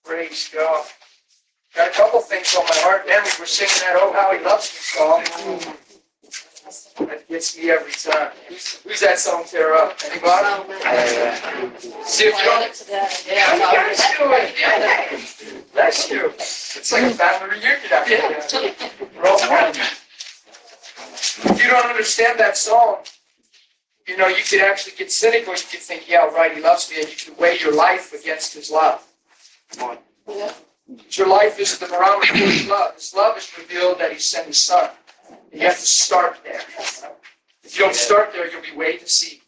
Praise God. Got a couple things on my heart. Man, we were singing that "Oh How He Loves Me" song. That gets me every time. Who's that song, Tara? Anybody? See if you don't. How you guys doing? Yeah. Bless you. It's like a family reunion out here. We're all friends. If you don't understand that song, you know, you could actually get cynical. You could think, yeah, right, He loves me, and you could weigh your life against His love. Come on. Yeah. Your life is the barometer for His love. His love is revealed that He sent His Son. You have to start there. If you don't start there, you'll be way deceived.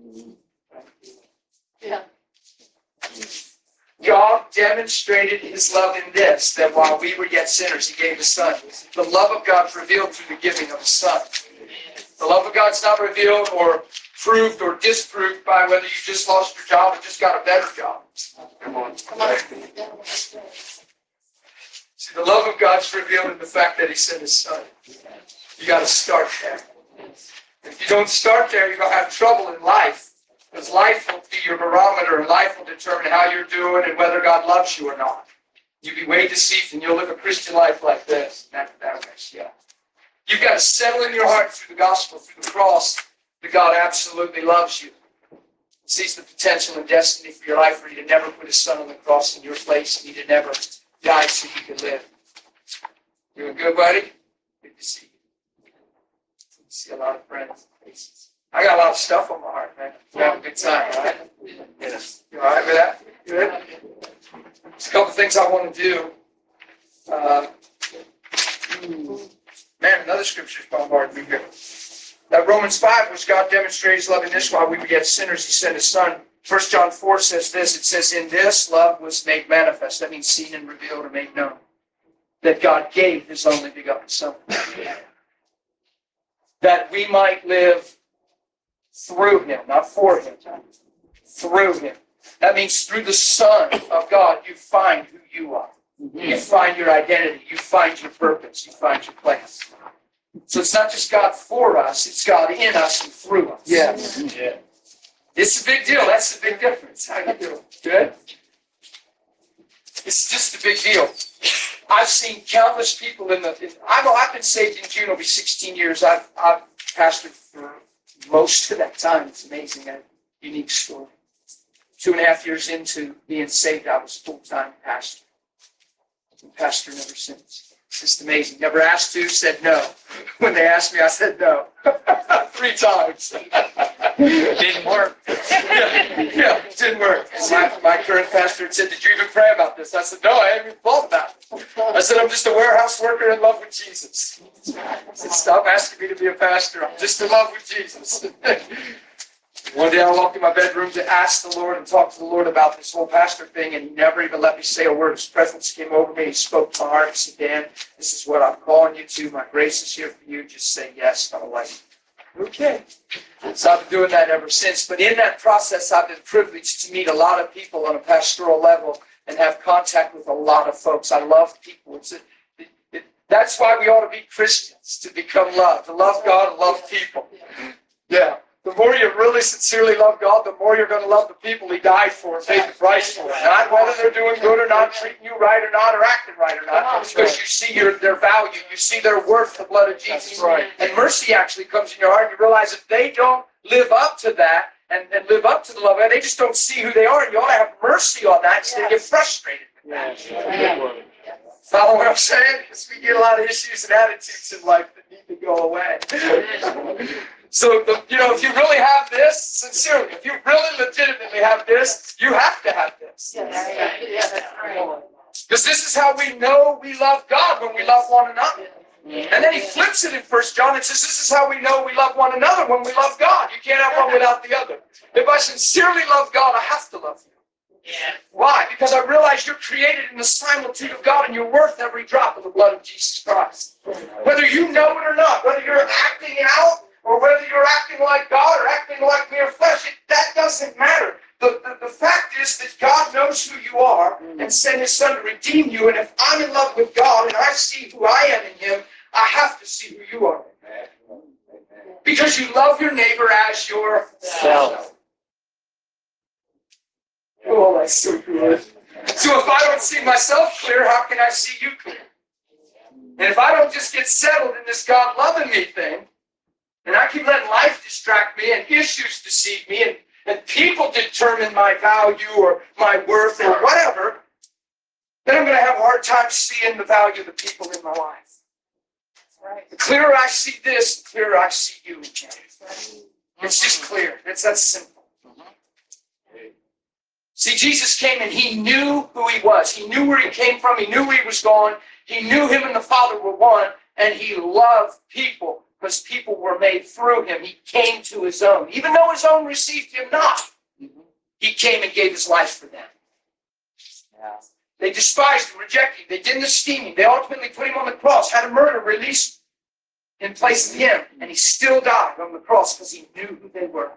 Yeah. God demonstrated His love in this, that while we were yet sinners, He gave His Son. The love of God is revealed through the giving of His Son. The love of God is not revealed or proved or disproved by whether you just lost your job or just got a better job. Come on. See, the love of God is revealed in the fact that He sent His Son. You got to start there. If you don't start there, you're going to have trouble in life. Because life will be your barometer, and life will determine how you're doing and whether God loves you or not. You'll be way deceived, and you'll live a Christian life like this. That'll mess you up. You've got to settle in your heart through the gospel, through the cross, that God absolutely loves you. Sees the potential and destiny for your life, for He to never put His Son on the cross in your place, and He to never die so you could live. Doing good, buddy? Good to see you. Good to see a lot of friends' faces. I got a lot of stuff on my heart, man. We're having a good time, all right? Yes. You all right with that? Good? There's a couple things I want to do. Man, another scripture's bombarded me here. That Romans 5, which God demonstrated His love in this, while we were yet sinners, He sent His Son. 1 John 4 says this. It says, in this love was made manifest. That means seen and revealed or made known. That God gave His only begotten Son. That we might live through Him, not for Him. Through Him. That means through the Son of God, you find who you are. You find your identity. You find your purpose. You find your place. So it's not just God for us, it's God in us and through us. Yes. Yeah. It's a big deal. That's the big difference. How you doing? Good? It's just a big deal. I've seen countless people I've been saved in June. It'll be 16 years. I've pastored for most of that time. It's amazing. A unique story. 2.5 years into being saved, I was full-time pastor. I've been pastoring ever since. It's just amazing. Never asked to, said no. When they asked me, I said no. 3 times. Didn't work. Yeah, it didn't work. My current pastor said, did you even pray about this? I said, no, I haven't even thought about it. I said, I'm just a warehouse worker in love with Jesus. I said, stop asking me to be a pastor. I'm just in love with Jesus. One day I walked in my bedroom to ask the Lord and talk to the Lord about this whole pastor thing, and He never even let me say a word. His presence came over me. He spoke to my heart. He said, Dan, this is what I'm calling you to. My grace is here for you. Just say yes. I'm like, okay. So I've been doing that ever since. But in that process, I've been privileged to meet a lot of people on a pastoral level and have contact with a lot of folks. I love people. That's why we ought to be Christians, to become loved, to love God and love people. Yeah. The more you really sincerely love God, the more you're going to love the people He died for and paid the price for. Not whether they're doing good or not, treating you right or not, or acting right or not. Because you see their value. You see their worth, the blood of Jesus. And mercy actually comes in your heart. And you realize if they don't live up to that and live up to the love of God, they just don't see who they are. And you ought to have mercy on that instead of get frustrated with that. Follow what I'm saying? Because we get a lot of issues and attitudes in life that need to go away. So, if you really have this, sincerely, if you really legitimately have this, you have to have this. Because this is how we know we love God, when we love one another. And then He flips it in 1 John and says, this is how we know we love one another, when we love God. You can't have one without the other. If I sincerely love God, I have to love you. Why? Because I realize you're created in the similitude of God and you're worth every drop of the blood of Jesus Christ. Whether you know it or not, whether you're acting out, or whether you're acting like God or acting like mere flesh, that doesn't matter. The fact is that God knows who you are and sent His Son to redeem you. And if I'm in love with God and I see who I am in Him, I have to see who you are. Because you love your neighbor as yourself. Oh, that's so good. So So if I don't see myself clear, how can I see you clear? And if I don't just get settled in this God loving me thing, and I keep letting life distract me and issues deceive me and people determine my value or my worth or whatever, then I'm going to have a hard time seeing the value of the people in my life. The clearer I see this, the clearer I see you again. It's just clear. It's that simple. See, Jesus came and he knew who he was. He knew where he came from. He knew where he was going. He knew him and the Father were one, and he loved people because people were made through him. He came to his own. Even though his own received him not, he came and gave his life for them. They despised him, rejected him. They didn't esteem him. They ultimately put him on the cross, had a murder released in place of him, and he still died on the cross because he knew who they were.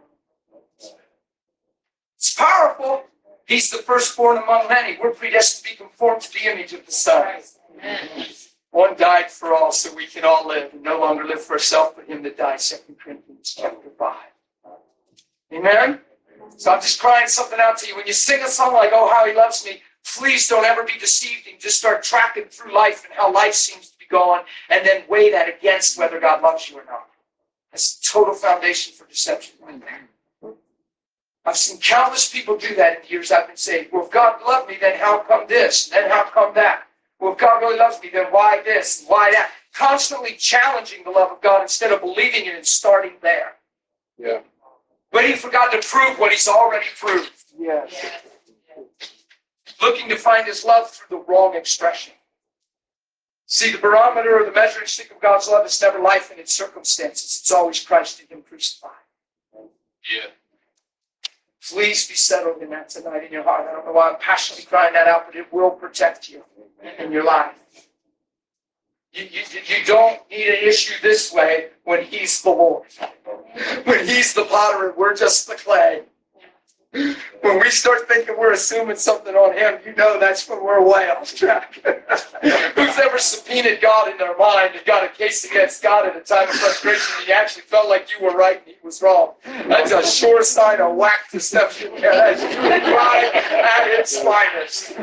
It's powerful. He's the firstborn among many. We're predestined to be conformed to the image of the Son. One died for all so we can all live and no longer live for ourselves but him that died. 2 Corinthians chapter 5. Amen? So I'm just crying something out to you. When you sing a song like, "Oh, how he loves me," please don't ever be deceived and just start tracking through life and how life seems to be going and then weigh that against whether God loves you or not. That's the total foundation for deception right there. I've seen countless people do that in the years I've been saved. Well, if God loved me, then how come this? Then how come that? Well, if God really loves me, then why this? Why that? Constantly challenging the love of God instead of believing it and starting there. Yeah. Waiting for God to prove what he's already proved. Yes. Looking to find his love through the wrong expression. See, the barometer or the measuring stick of God's love is never life and its circumstances. It's always Christ and him crucified. Yeah. Please be settled in that tonight in your heart. I don't know why I'm passionately crying that out, but it will protect you in your life. You don't need an issue this way when he's the Lord. When he's the potter and we're just the clay. When we start thinking we're assuming something on him, you know that's when we're way off track. Who's ever subpoenaed God in their mind and got a case against God at a time of frustration and you actually felt like you were right and he was wrong? That's a sure sign of whack deception. That's pride at its finest.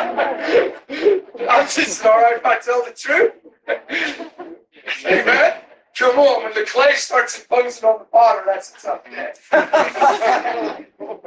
I'm just all right if I tell the truth. Amen? Come on, when the clay starts imposing on the potter, that's a tough day.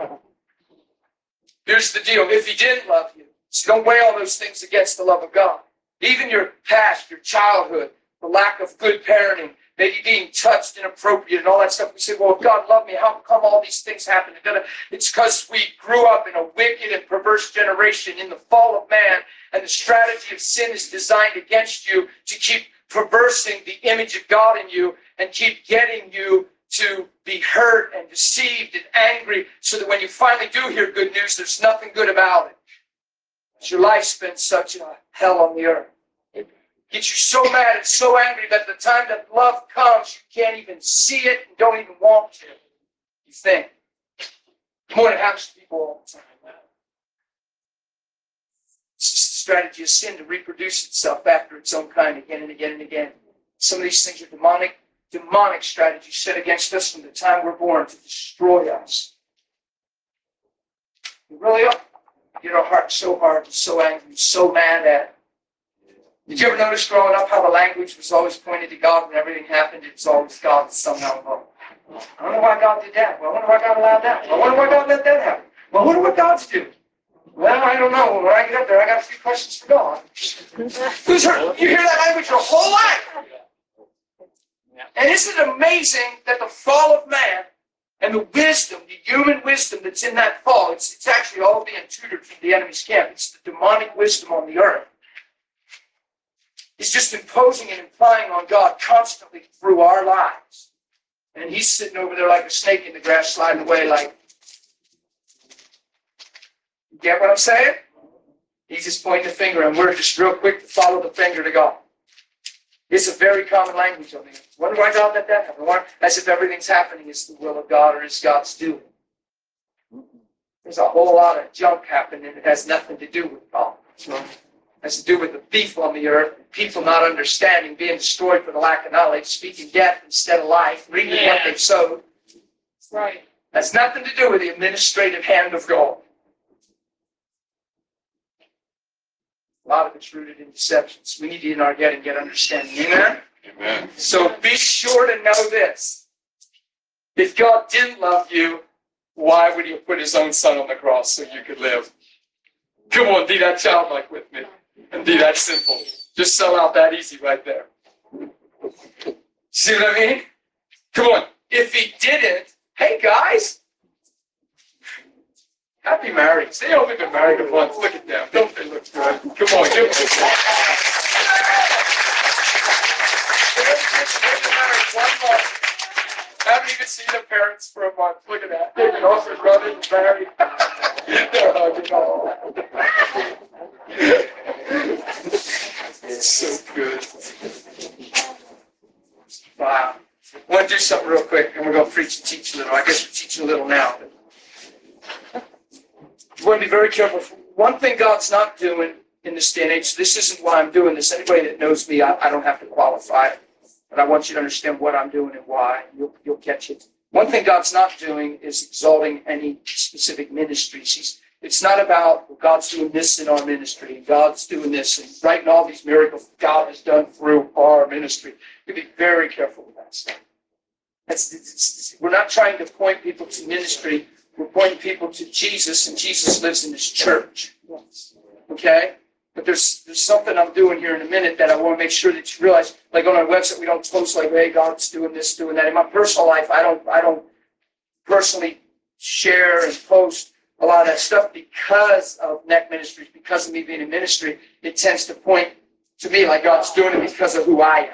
Here's the deal. If he didn't love you, so don't weigh all those things against the love of God. Even your past, your childhood, the lack of good parenting, maybe being touched inappropriate and all that stuff. We say, well, if God loved me, how come all these things happen? It's because we grew up in a wicked and perverse generation in the fall of man, and the strategy of sin is designed against you to keep perversing the image of God in you and keep getting you to be hurt and deceived and angry so that when you finally do hear good news, there's nothing good about it. Your life's been such a hell on the earth. It gets you so mad and so angry that the time that love comes, you can't even see it and don't even want to. You think. More it happens to people all the time. It's just the strategy of sin to reproduce itself after its own kind again and again and again. Some of these things are demonic strategies set against us from the time we're born to destroy us. We really are. Get our hearts so hard and so angry, so mad at it. Did you ever notice growing up how the language was always pointed to God when everything happened? It was always God somehow involved. I wonder why God did that. Well, I wonder why God allowed that. Well, I wonder why God let that happen. Well, I wonder what God's doing. Well, I don't know. When I get up there, I got a few questions for God. Who's heard? You hear that language your whole life. And isn't it amazing that the fall of man and the wisdom, the human wisdom that's in that fall, it's actually all being tutored from the enemy's camp. It's the demonic wisdom on the earth. It's just imposing and implying on God constantly through our lives. And he's sitting over there like a snake in the grass, sliding away like, you get what I'm saying? He's just pointing the finger, and we're just real quick to follow the finger to God. It's a very common language on the earth. Wonder why God let that happen? As if everything's happening is the will of God or is God's doing. There's a whole lot of junk happening that has nothing to do with God. It has to do with the thief on the earth, people not understanding, being destroyed for the lack of knowledge, speaking death instead of life, reaping what they've sowed. Right. Has nothing to do with the administrative hand of God. A lot of it's rooted in deceptions. We need to in our head and get understanding. Amen? Amen. So be sure to know this. If God didn't love you, why would he have put his own son on the cross so you could live? Come on, be that childlike with me. And be that simple. Just sell out that easy right there. See what I mean? Come on. If he didn't, hey guys, happy marriage. They only been married a month. Look at them. Don't they look good? Come on, give them a I haven't even seen their parents for a month. Look at that. They've been also brother and married. They're hugging all. It's so good. Wow. I want to do something real quick, and we're going to preach and teach a little. I guess we're teaching a little now. You want to be very careful. One thing God's not doing in this day and age, this isn't why I'm doing this. Anybody that knows me, I don't have to qualify it. But I want you to understand what I'm doing and why. You'll catch it. One thing God's not doing is exalting any specific ministries. It's not about, well, God's doing this in our ministry, God's doing this, and writing all these miracles God has done through our ministry. You be very careful with that stuff. We're not trying to point people to ministry. We're pointing people to Jesus, and Jesus lives in his church. Okay? But there's something I'm doing here in a minute that I want to make sure that you realize. Like on our website, we don't post like, hey, God's doing this, doing that. In my personal life, I don't personally share and post a lot of that stuff because of Neck Ministries, because of me being in ministry. It tends to point to me like God's doing it because of who I am.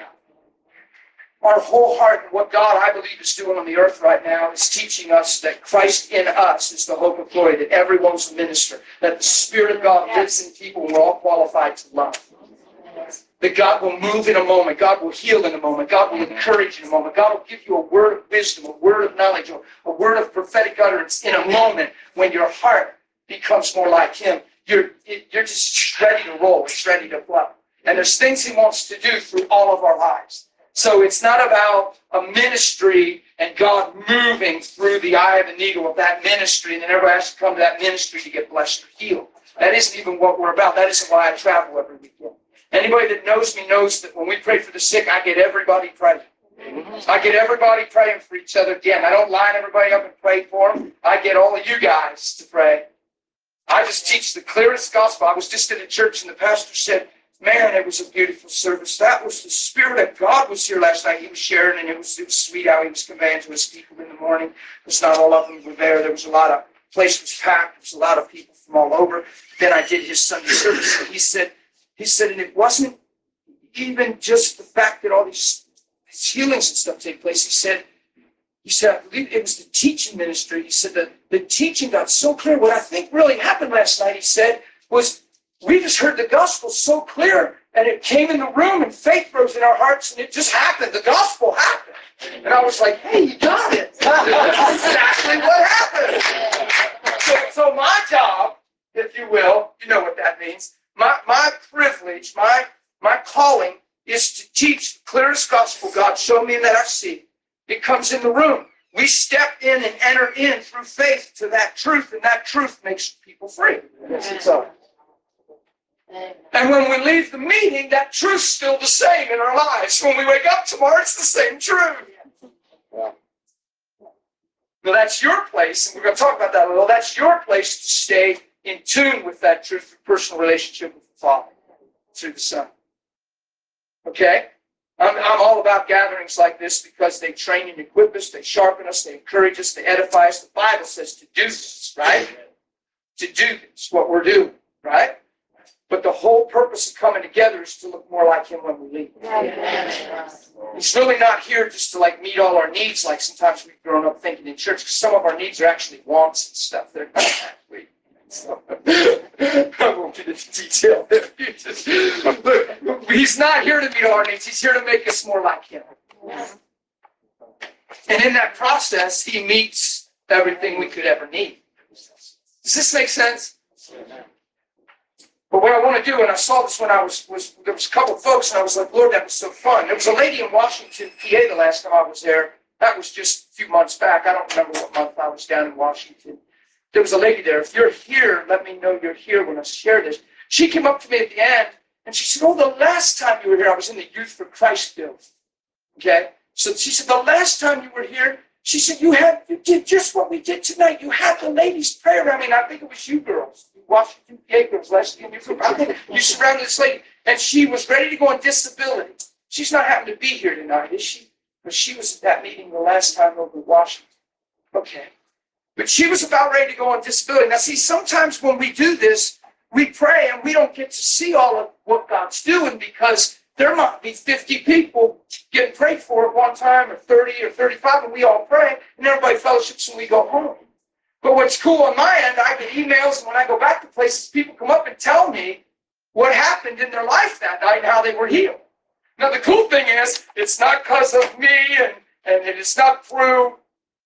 Our whole heart and what God, I believe, is doing on the earth right now is teaching us that Christ in us is the hope of glory, that everyone's a minister, that the Spirit of God lives in people and we're all qualified to love. That God will move in a moment. God will heal in a moment. God will encourage in a moment. God will give you a word of wisdom, a word of knowledge, a word of prophetic utterance in a moment when your heart becomes more like him. You're just ready to roll. It's ready to flow. And there's things he wants to do through all of our lives. So it's not about a ministry and God moving through the eye of the needle of that ministry and then everybody has to come to that ministry to get blessed or healed. That isn't even what we're about. That isn't why I travel every weekend. Anybody that knows me knows that when we pray for the sick, I get everybody praying. I get everybody praying for each other again. I don't line everybody up and pray for them. I get all of you guys to pray. I just teach the clearest gospel. I was just in a church and the pastor said, man, it was a beautiful service. That was the Spirit of God was here last night. He was sharing, and it was sweet how he was conveying to his people in the morning. It's not all of them were there. There was a lot of, place was packed. There was a lot of people from all over. Then I did his Sunday service, and he said, and it wasn't even just the fact that all these healings and stuff take place. He said, I believe it was the teaching ministry. He said that the teaching got so clear. What I think really happened last night, he said, was we just heard the gospel so clear, and it came in the room, and faith rose in our hearts, and it just happened. The gospel happened. And I was like, hey, you got it. That's exactly what happened. So my job, if you will, you know what that means, my privilege, my calling is to teach the clearest gospel God showed me and that I see. It comes in the room. We step in and enter in through faith to that truth, and that truth makes people free. Yes, it's all. And when we leave the meeting, that truth's still the same in our lives. When we wake up tomorrow, it's the same truth. Now that's your place, and we're going to talk about that a little. That's your place to stay in tune with that truth through personal relationship with the Father, through the Son. Okay? I'm all about gatherings like this because they train and equip us, they sharpen us, they encourage us, they edify us. The Bible says to do this, right? To do this, what we're doing, right? But the whole purpose of coming together is to look more like him when we leave. He's really not here just to like meet all our needs like sometimes we've grown up thinking in church, because some of our needs are actually wants and stuff. They're not actually. I won't get into detail. Look, he's not here to meet all our needs. He's here to make us more like him. And in that process, he meets everything we could ever need. Does this make sense? But what I want to do, and I saw this when I was there was a couple of folks, and I was like, Lord, that was so fun. There was a lady in Washington, PA, the last time I was there. That was just a few months back. I don't remember what month I was down in Washington. There was a lady there. If you're here, let me know you're here when I share this. She came up to me at the end, and she said, oh, the last time you were here, I was in the Youth for Christ building. Okay? So she said, the last time you were here, she said, you did just what we did tonight. You had the ladies' prayer. I mean, I think it was you girls, Washington PA girls, last year. I think you surrounded this lady, and she was ready to go on disability. She's not having to be here tonight, is she? But she was at that meeting the last time over in Washington. Okay. But she was about ready to go on disability. Now, see, sometimes when we do this, we pray and we don't get to see all of what God's doing because there might be 50 people getting prayed for at one time, or 30 or 35, and we all pray, and everybody fellowships and we go home. But what's cool on my end, I get emails, and when I go back to places, people come up and tell me what happened in their life that night and how they were healed. Now, the cool thing is, it's not because of me, and it's not through.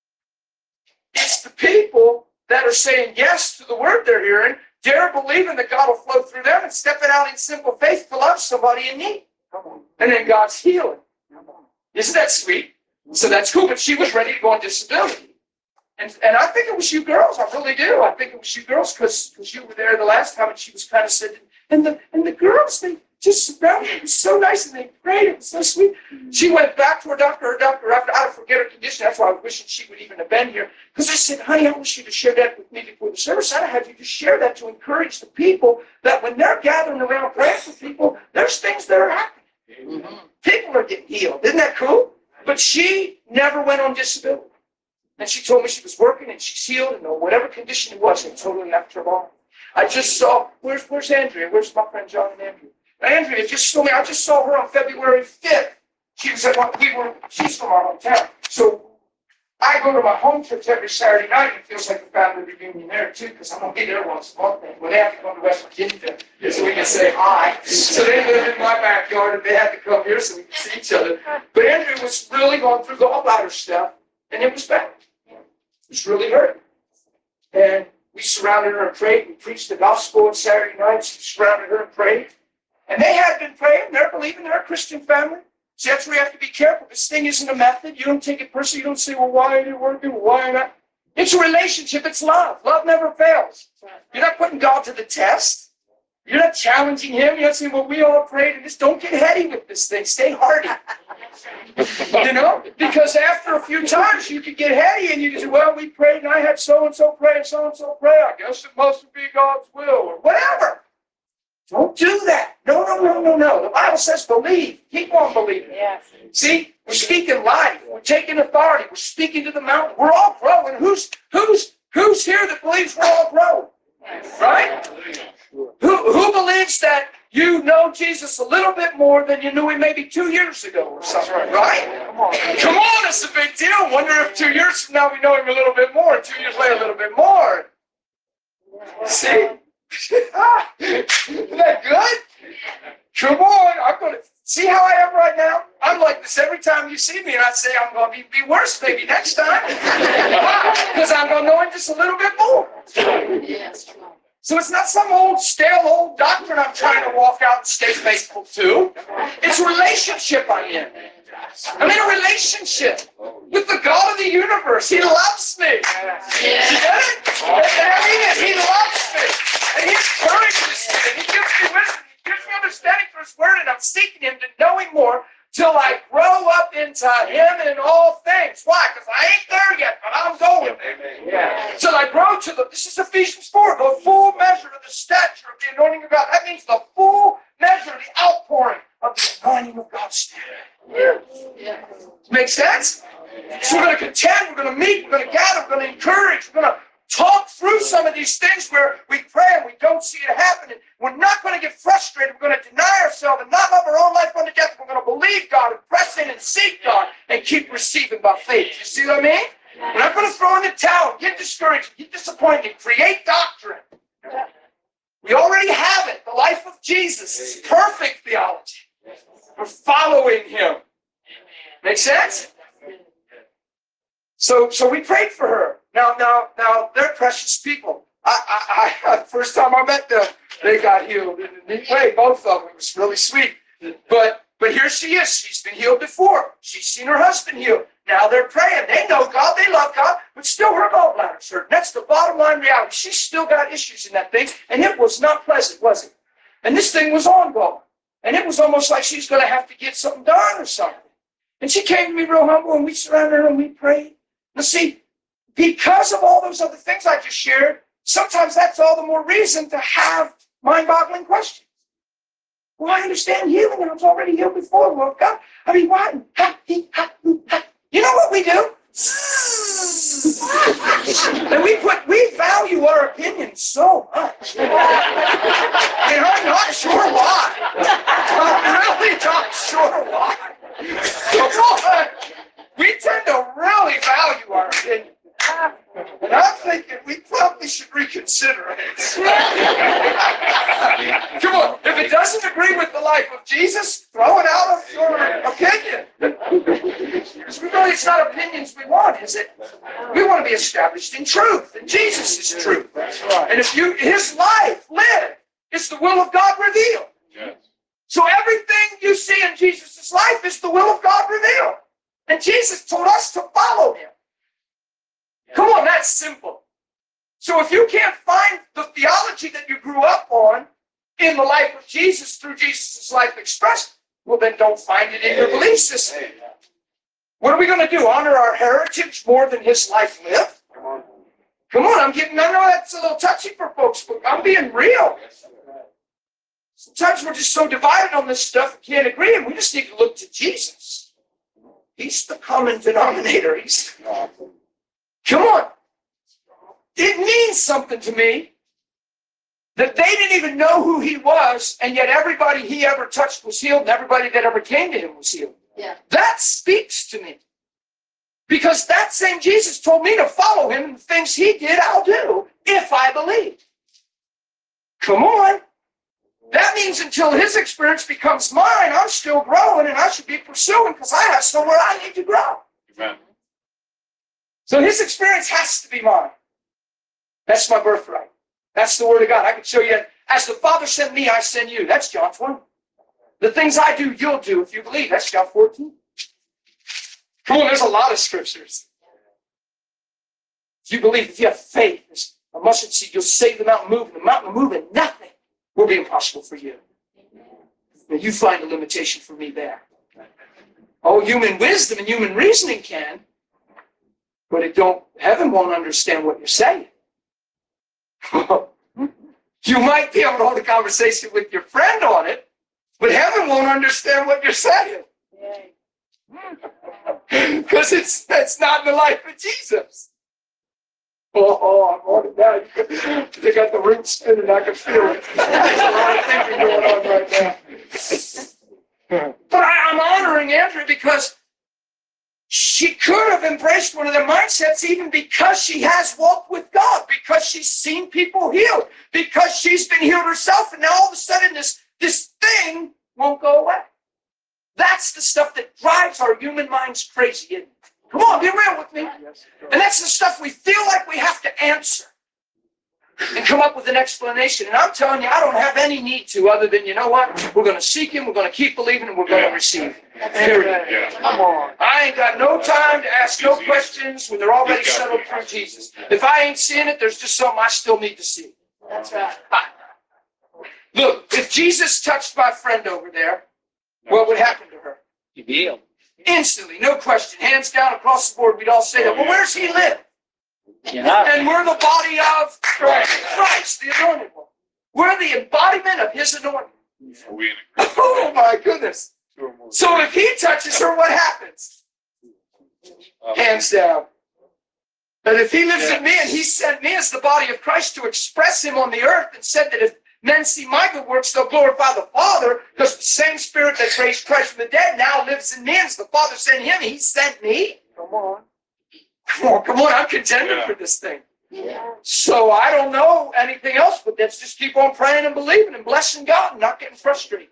It's the people that are saying yes to the word they're hearing, dare believing that God will flow through them, and stepping out in simple faith to love somebody in need. And then God's healing. Isn't that sweet? So that's cool, but she was ready to go on disability. And I think it was you girls, I really do. I think it was you girls because you were there the last time, and she was kind of sitting. And the girls, they just surrounded her. It was so nice, and they prayed. It was so sweet. She went back to her doctor, I forget her condition. That's why I was wishing she would even have been here. Because I said, honey, I wish you to share that with me before the service. I'd have you to share that to encourage the people that when they're gathering around praying for people, there's things that are happening. Mm-hmm. People are getting healed. Isn't that cool? But she never went on disability. And she told me she was working and she's healed, and whatever condition it was, it totally left her alone. I just saw, where's Andrea? Where's my friend John and Andrea? Andrea just told me, I just saw her on February 5th. She was she's from our hometown. So I go to my home church every Saturday night, and it feels like a family reunion there too, because I'm going to be there once a month. Well, they have to come to West Virginia so we can say hi. So they live in my backyard, and they had to come here so we can see each other. But Andrea was really going through gallbladder stuff, and it was bad. It was really hurting. And we surrounded her and prayed. We preached the gospel on Saturday nights. We surrounded her and prayed. And they had been praying. They're believing. They're a Christian family. See, that's where you have to be careful. This thing isn't a method. You don't take it personally. You don't say, well, why are you working? Well, why am I? It's a relationship. It's love. Love never fails. You're not putting God to the test. You're not challenging him. You're not saying, well, we all prayed. And just don't get heady with this thing. Stay hardy. Because after a few times, you could get heady and you can say, well, we prayed and I had so-and-so pray and so-and-so pray. I guess it must be God's will or whatever. Don't do that. No. The Bible says believe. Keep on believing. Yes. See, we're speaking life. We're taking authority. We're speaking to the mountain. We're all growing. Who's here that believes we're all growing? Right? Who believes that you know Jesus a little bit more than you knew him maybe 2 years ago or something, right? Come on, it's a big deal. Wonder if 2 years from now we know him a little bit more, 2 years later a little bit more. See? Isn't that good? Come on, I'm going to see how I am right now. I'm like this every time you see me, and I say I'm going to be worse maybe next time. Because I'm going to know him just a little bit more. Yes. So it's not some stale old doctrine I'm trying to walk out and stay faithful to. It's a relationship I'm in. I'm in a relationship with the God of the universe. He loves me. You get it? There he is. He loves me. And he encourages me. And he gives me wisdom. He gives me understanding for his word. And I'm seeking him to know him more till I grow up into him in all things. Why? Because I ain't there yet, but I'm going there. Yeah. Till I grow to this is Ephesians 4, the full measure of the stature of the anointing of God. That means the full measure of the outpouring of the anointing of God's Spirit. Yeah. Make sense? So we're going to contend, we're going to meet, we're going to gather, we're going to encourage, we're going to talk through some of these things where we pray and we don't see it happening. We're not going to get frustrated. We're going to deny ourselves and not love our own life unto death. We're going to believe God and press in and seek God and keep receiving by faith. You see what I mean? We're not going to throw in the towel, get discouraged, get disappointed, create doctrine. We already have it. The life of Jesus is perfect theology. We're following him. Make sense? So we prayed for her. Now, they're precious people. First time I met them, they got healed in a neat way. Both of them. It was really sweet. But here she is. She's been healed before. She's seen her husband healed. Now they're praying. They know God. They love God. But still her gallbladder's hurt. That's the bottom line reality. She's still got issues in that thing. And it was not pleasant, was it? And this thing was ongoing. And it was almost like she was going to have to get something done or something. And she came to me real humble, and we surrounded her and we prayed. Now see, because of all those other things I just shared, sometimes that's all the more reason to have mind-boggling questions. Well, I understand healing, and I was already healed before. Well, God, I mean, why? You know what we do? And we value our opinions so much. And I'm not sure why. I'm really not sure why. We tend to really value our opinion. And I'm thinking we probably should reconsider it. Come on, if it doesn't agree with the life of Jesus, throw it out of your opinion. Because really, it's not opinions we want, is it? We want to be established in truth, and Jesus is truth. That's right. And if his life lived, it's the will of God revealed. Yes. So everything you see in Jesus' life is the will of God revealed. And Jesus told us to follow him. Come on, that's simple. So if you can't find the theology that you grew up on in the life of Jesus through Jesus' life expressed, well, then don't find it in your belief system. What are we going to do? Honor our heritage more than his life lived? Come on, I know that's a little touchy for folks, but I'm being real. Sometimes we're just so divided on this stuff, we can't agree, and we just need to look to Jesus. He's the common denominator. Come on. It means something to me that they didn't even know who he was, and yet everybody he ever touched was healed, and everybody that ever came to him was healed. Yeah. That speaks to me. Because that same Jesus told me to follow him, and the things he did, I'll do if I believe. Come on. That means until his experience becomes mine, I'm still growing, and I should be pursuing because I have somewhere I need to grow. Amen. So his experience has to be mine. That's my birthright. That's the word of God. I can show you, as the Father sent me, I send you. That's John 20. The things I do, you'll do if you believe. That's John 14. Come on, there's a lot of scriptures. If you believe, if you have faith, as a mustard seed, you'll save the mountain moving. The mountain moving, nothing will be impossible for you. And you find a limitation for me there. Oh, human wisdom and human reasoning can, but heaven won't understand what you're saying. You might be able to hold a conversation with your friend on it, but heaven won't understand what you're saying. Because it's not in the life of Jesus. Oh, I'm on it now. They got the room spinning, I can feel it. There's a lot of thinking going on right now. But I'm honoring Andrea because she could have embraced one of their mindsets even because she has walked with God, because she's seen people healed, because she's been healed herself, and now all of a sudden this thing won't go away. That's the stuff that drives our human minds crazy, isn't it? Come on, be real with me. And that's the stuff we feel like we have to answer and come up with an explanation. And I'm telling you, I don't have any need to, other than, you know what? We're going to seek him, we're going to keep believing, and we're going to receive him. Period. Yeah. Come on. I ain't got no time to ask no questions when they're already settled through Jesus. If I ain't seeing it, there's just something I still need to see. That's right. Look, if Jesus touched my friend over there, what would happen to her? You'd be healed. Instantly, no question, hands down across the board, we'd all say that. Well, where's he live? Yeah. And we're the body of Christ, the anointed one. We're the embodiment of his anointing. Are we in agreement? Oh my goodness. So if he touches her, what happens? Hands down. But if he lives in me and he sent me as the body of Christ to express him on the earth and said that if men see my good works, they'll glorify the Father, because the same Spirit that raised Christ from the dead now lives in me. And as the Father sent him, he sent me. Come on. Come on, I'm contending for this thing. Yeah. So I don't know anything else, but let's just keep on praying and believing and blessing God and not getting frustrated.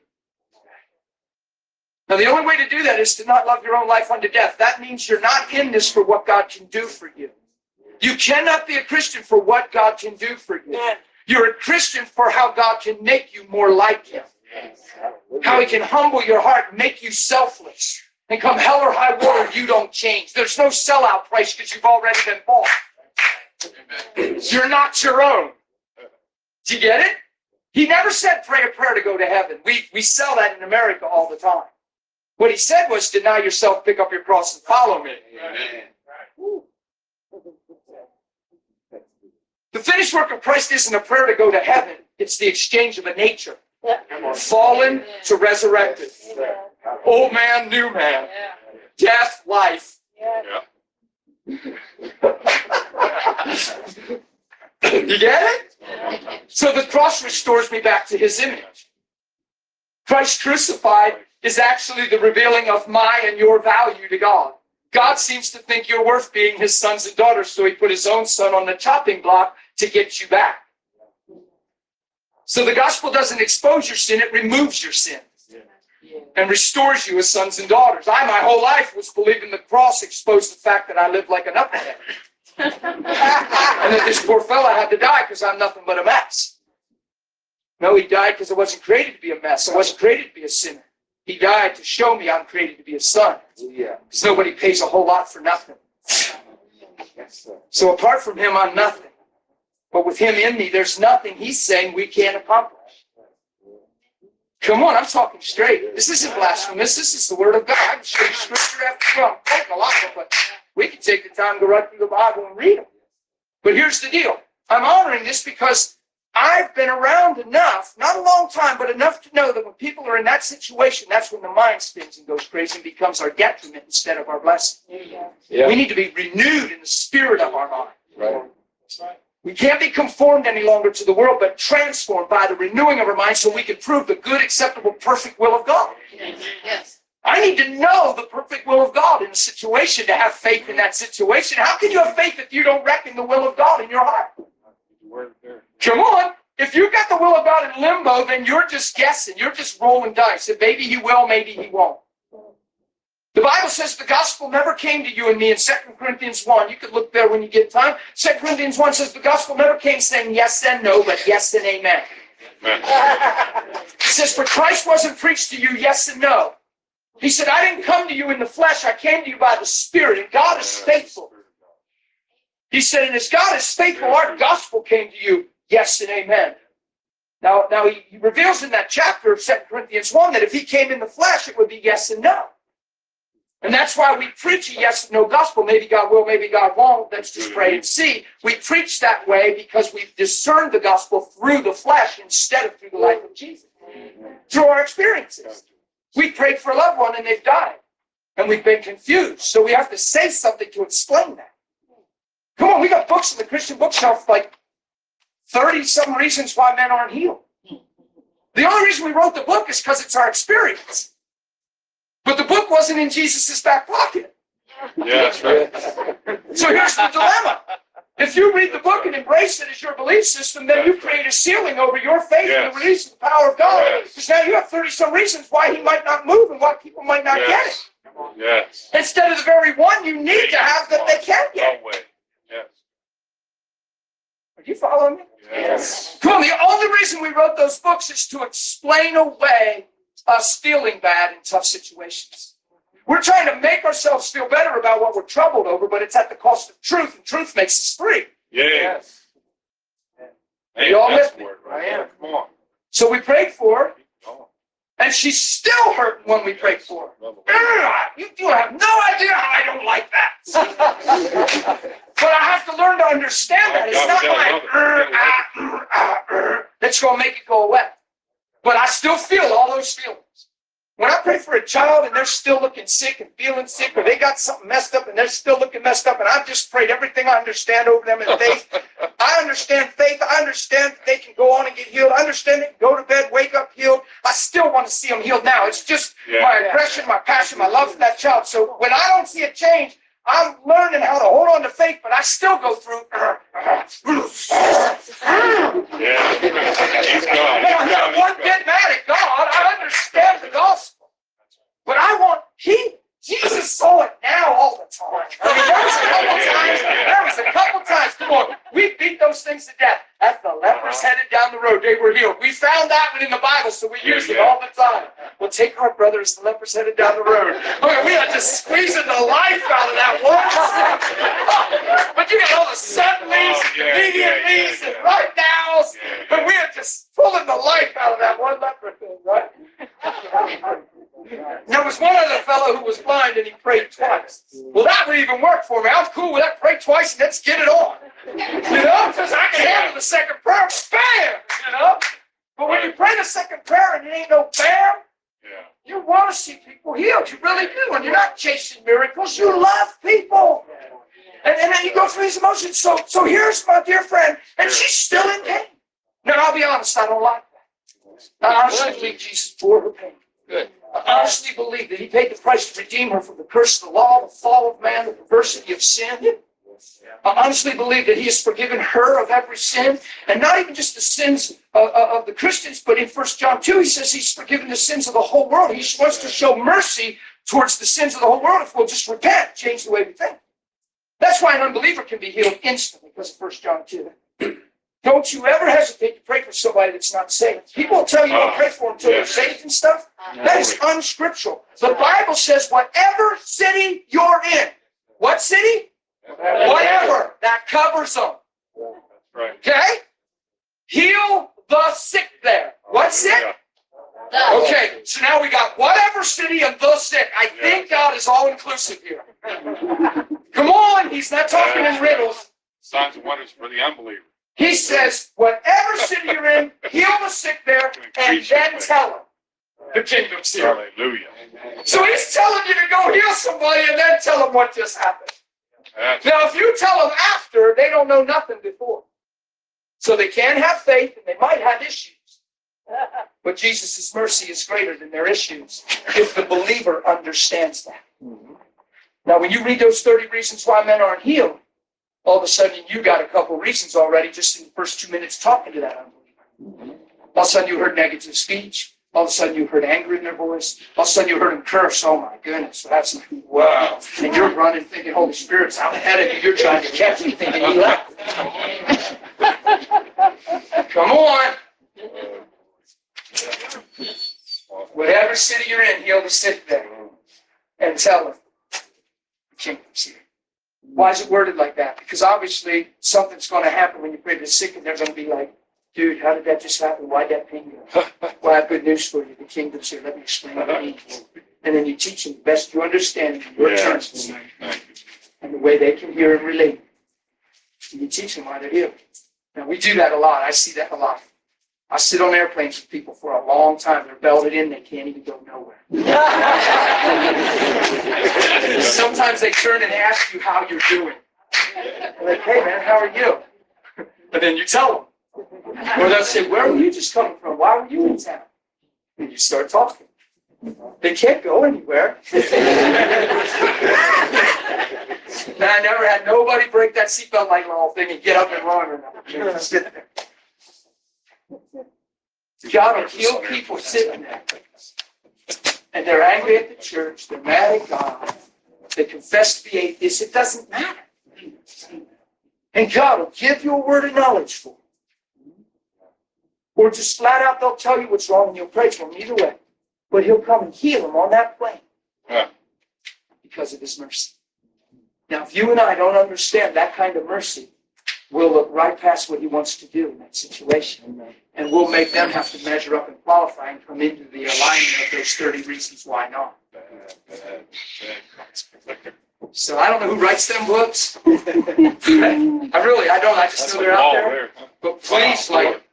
Now, the only way to do that is to not love your own life unto death. That means you're not in this for what God can do for you. You cannot be a Christian for what God can do for you. You're a Christian for how God can make you more like him. How he can humble your heart, make you selfless. And come hell or high water, you don't change. There's no sellout price because you've already been bought. You're not your own. Do you get it? He never said pray a prayer to go to heaven. We sell that in America all the time. What he said was deny yourself, pick up your cross, and follow me. Amen. The finished work of Christ isn't a prayer to go to heaven. It's the exchange of a nature. Fallen to resurrected. Old man, new man. Death, life. Yeah. You get it? So the cross restores me back to his image. Christ crucified is actually the revealing of my and your value to God. God seems to think you're worth being his sons and daughters, so he put his own son on the chopping block to get you back. So the gospel doesn't expose your sin, it removes your sin and restores you as sons and daughters. I, my whole life, was believing the cross exposed the fact that I lived like a knucklehead. And that this poor fella had to die because I'm nothing but a mess. No, he died because I wasn't created to be a mess. I wasn't created to be a sinner. He died to show me I'm created to be a son. Because nobody pays a whole lot for nothing. So apart from him, I'm nothing. But with him in me, there's nothing he's saying we can't accomplish. Come on, I'm talking straight. This isn't blasphemous. This is the word of God. I can show you scripture after well, I'm quoting a lot of them, but we can take the time to go right through the Bible and read them. But here's the deal. I'm honoring this because I've been around enough, not a long time, but enough to know that when people are in that situation, that's when the mind spins and goes crazy and becomes our detriment instead of our blessing. Yeah. We need to be renewed in the spirit of our mind. Right. We can't be conformed any longer to the world, but transformed by the renewing of our mind so we can prove the good, acceptable, perfect will of God. Yes. I need to know the perfect will of God in a situation to have faith in that situation. How can you have faith if you don't reckon the will of God in your heart? Come on. If you've got the will of God in limbo, then you're just guessing. You're just rolling dice. And maybe he will, maybe he won't. The Bible says the gospel never came to you and me in 2 Corinthians 1. You could look there when you get time. 2 Corinthians 1 says the gospel never came saying yes and no, but yes and amen. It says, for Christ wasn't preached to you yes and no. He said, I didn't come to you in the flesh. I came to you by the Spirit, and God is faithful. He said, and as God is faithful, our gospel came to you yes and amen. Now he reveals in that chapter of 2 Corinthians 1 that if he came in the flesh, it would be yes and no. And that's why we preach a yes and no gospel. Maybe God will, maybe God won't. Let's just pray and see. We preach that way because we've discerned the gospel through the flesh instead of through the life of Jesus. Through our experiences. We prayed for a loved one and they've died. And we've been confused. So we have to say something to explain that. Come on, we got books in the Christian bookshelf like 30-some reasons why men aren't healed. The only reason we wrote the book is because it's our experience. But the book wasn't in Jesus' back pocket. Yeah, that's right. So here's the dilemma. If you read the book and embrace it as your belief system, then you create a ceiling over your faith and the release of the power of God. Yes. Because now you have 30-some reasons why he might not move and why people might not get it. Yes. Instead of the very one you need to have that they can't get. No way. Yes. Are you following me? Yes. Come on, the only reason we wrote those books is to explain away us feeling bad in tough situations. We're trying to make ourselves feel better about what we're troubled over, but it's at the cost of truth, and truth makes us free. Yes. Hey, You all that's with me? the word right there. Come on. So we prayed for her, Come on. and she's still hurting when we prayed for her. You have no idea how I don't like that. But I have to learn to understand that. It's not like that's going to make it go away. But I still feel all those feelings. When I pray for a child and they're still looking sick and feeling sick, or they got something messed up and they're still looking messed up, and I've just prayed everything I understand over them in faith. I understand faith. I understand that they can go on and get healed. I understand they can go to bed, wake up healed. I still want to see them healed now. It's just my aggression, my passion, my love for that child. So when I don't see a change, I'm learning how to hold on to faith, but I still go through. I'm not one bit mad at God. I understand the gospel. But Jesus saw it now all the time. I mean, there was a couple times, come on, we beat those things to death. That's the leper lepers headed down the road. They were healed. We found that one in the Bible, so we use it all the time. Well, take heart, brothers, the lepers headed down the road. Okay, we are just squeezing the life out of that one. But you got all the suddenlies, immediatelys, and right nows. But we are just pulling the life out of that one leper thing, right? There was one other fellow who was blind and he prayed twice. Well, that would even work for me. I was cool with that. Pray twice and let's get it on. You know, because I can handle the second prayer. Bam! You know? But when you pray the second prayer and it ain't no bam, you want to see people healed. You really do. And you're not chasing miracles. You love people. And then you go through these emotions. So here's my dear friend, and she's still in pain. Now, I'll be honest, I don't like that. I honestly believe Jesus bore her pain. Good. I honestly believe that he paid the price to redeem her from the curse of the law, the fall of man, the perversity of sin. I honestly believe that he has forgiven her of every sin, and not even just the sins of the Christians, but in 1 John 2, he says he's forgiven the sins of the whole world. He wants to show mercy towards the sins of the whole world if we'll just repent, change the way we think. That's why an unbeliever can be healed instantly because of 1 John 2. Don't you ever hesitate to pray for somebody that's not saved. People will tell you don't pray for them until they're saved and stuff. That is unscriptural. The Bible says whatever city you're in, what city? Whatever. That covers them. Right. Okay? Heal the sick there. What sick? Okay, so now we got whatever city and the sick. I think God is all inclusive here. Come on, he's not talking in riddles. Signs and wonders for the unbeliever. He says, whatever city you're in, heal the sick there, and then tell them the kingdom's here. Hallelujah. So he's telling you to go heal somebody and then tell them what just happened. Now, if you tell them after, they don't know nothing before. So they can have faith and they might have issues. But Jesus' mercy is greater than their issues if the believer understands that. Now, when you read those 30 reasons why men aren't healed, all of a sudden you got a couple reasons already just in the first 2 minutes talking to that unbeliever. All of a sudden you heard negative speech. All of a sudden you heard anger in their voice. All of a sudden you heard them curse. Oh my goodness, that's wow. And you're running thinking Holy Spirit's out ahead of you. You're trying to catch me thinking he left. Come on. Whatever city you're in, heal the sick there. And tell them the kingdom's here. Why is it worded like that? Because obviously something's going to happen when you pray to the sick and they're going to be like, dude, how did that just happen? Why'd that pain you? Well, I have good news for you. The kingdom's here. Let me explain what it means. And then you teach them the best you understand in your terms and the way they can hear and relate. And you teach them why they're healed. Now, we do that a lot. I see that a lot. I sit on airplanes with people for a long time. They're belted in. They can't even go nowhere. Sometimes they turn and ask you how you're doing. They're like, hey, man, how are you? And then you tell them. Or they'll say, where were you just coming from? Why were you in town? And you start talking. They can't go anywhere. Now, I never had nobody break that seatbelt like little thing and get up and run or nothing. They just sit there. God will heal people sitting there. And they're angry at the church. They're mad at God. They confess to be atheists. It doesn't matter. And God will give you a word of knowledge for them. Or just flat out, they'll tell you what's wrong and you'll pray for them either way. But he'll come and heal them on that plane. Because of his mercy. Now, if you and I don't understand that kind of mercy, we'll look right past what he wants to do in that situation. And we'll make them have to measure up and qualify and come into the alignment of those 30 reasons why not. So I don't know who writes them books. I don't. I just know they're out there. But please,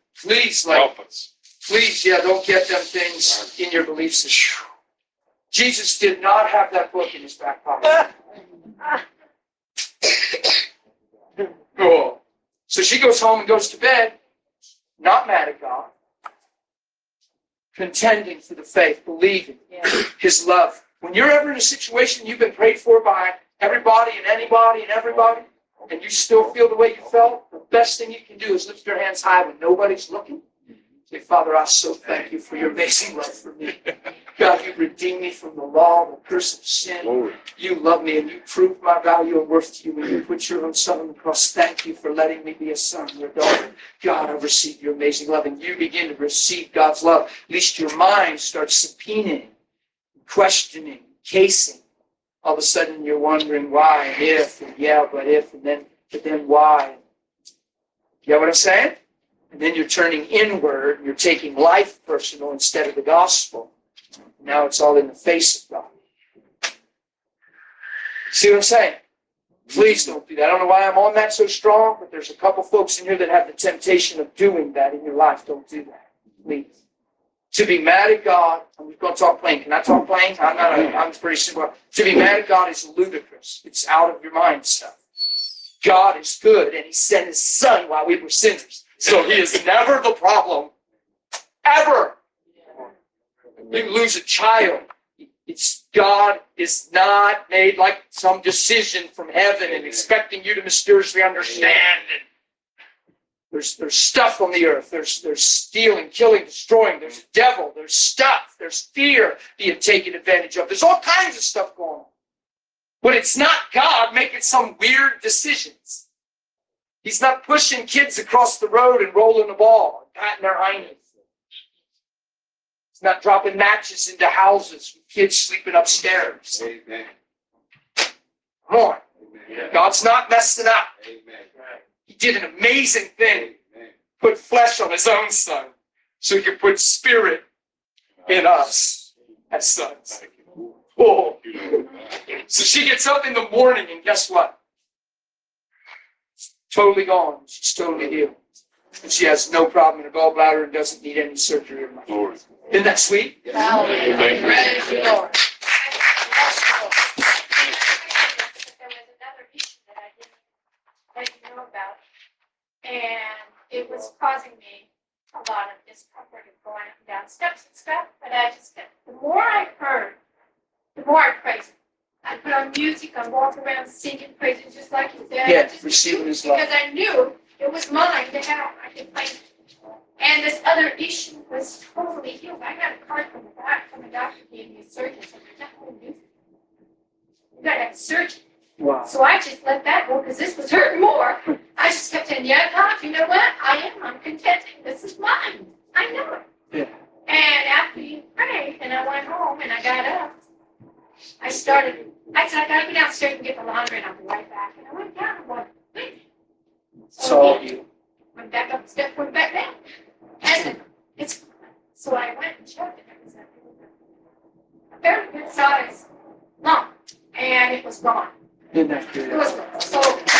please, don't get them things in your belief system. Jesus did not have that book in his back pocket. Cool. So she goes home and goes to bed, not mad at God, contending for the faith, believing his love. When you're ever in a situation you've been prayed for by everybody and anybody and everybody, and you still feel the way you felt, the best thing you can do is lift your hands high when nobody's looking. Say, Father, I so thank you for your amazing love for me. God, you redeemed me from the law, the curse of sin. Glory. You love me and you proved my value and worth to you when you put your own son on the cross. Thank you for letting me be a son or a daughter. God, I've received your amazing love. And you begin to receive God's love. At least your mind starts subpoenaing, questioning, casing. All of a sudden you're wondering why and if, and yeah, but if, and then, but then why. You know what I'm saying? And then you're turning inward, and you're taking life personal instead of the gospel. Now it's all in the face of God. See what I'm saying? Please don't do that. I don't know why I'm on that so strong, but there's a couple folks in here that have the temptation of doing that in your life. Don't do that. Please. To be mad at God, I'm just going to talk plain. Can I talk plain? I'm pretty simple. To be mad at God is ludicrous. It's out of your mind stuff. God is good, and he sent his son while we were sinners. So he is never the problem. Ever. You lose a child. It's God is not made like some decision from heaven and expecting you to mysteriously understand. There's stuff on the earth. There's stealing, killing, destroying. There's a devil. There's stuff. There's fear being taken advantage of. There's all kinds of stuff going on. But it's not God making some weird decisions. He's not pushing kids across the road and rolling the ball and patting their hiney. He's not dropping matches into houses with kids sleeping upstairs. Amen. Come on. Amen. God's not messing up. Amen. He did an amazing thing. Amen. Put flesh on his own son so he could put spirit in us as sons. Oh. So she gets up in the morning and guess what? Totally gone. She's totally healed. And she has no problem in her gallbladder and doesn't need any surgery or nothing. Glory. Isn't that sweet? Hallelujah. Thank you. Praise the Lord. There was another issue that I didn't let you know about, and it was causing me a lot of discomfort of going up and down steps and stuff, but I just kept, the more I heard, the more I praised him. I put on music, I walked around singing, praising, just like you said. Yeah, I just receiving knew, his love. because I knew it was mine to have. I could play it. And this other issue was totally healed. I got a card from the back from the doctor gave me a surgeon. So I got to do it. You got to have surgery. Wow. So I just let that go because this was hurting more. I just kept saying, yeah, God, you know what? I'm contenting. This is mine. I know it. Yeah. And after you prayed and I went home and I got up, I said, I got to go downstairs and get the laundry and I'll be right back. And I went down and went, wait. It's all you. Went back up the steps, went back down. And it's, so I went and checked it. It was a very good size lump. And it was gone. Isn't that It good? was gone. So,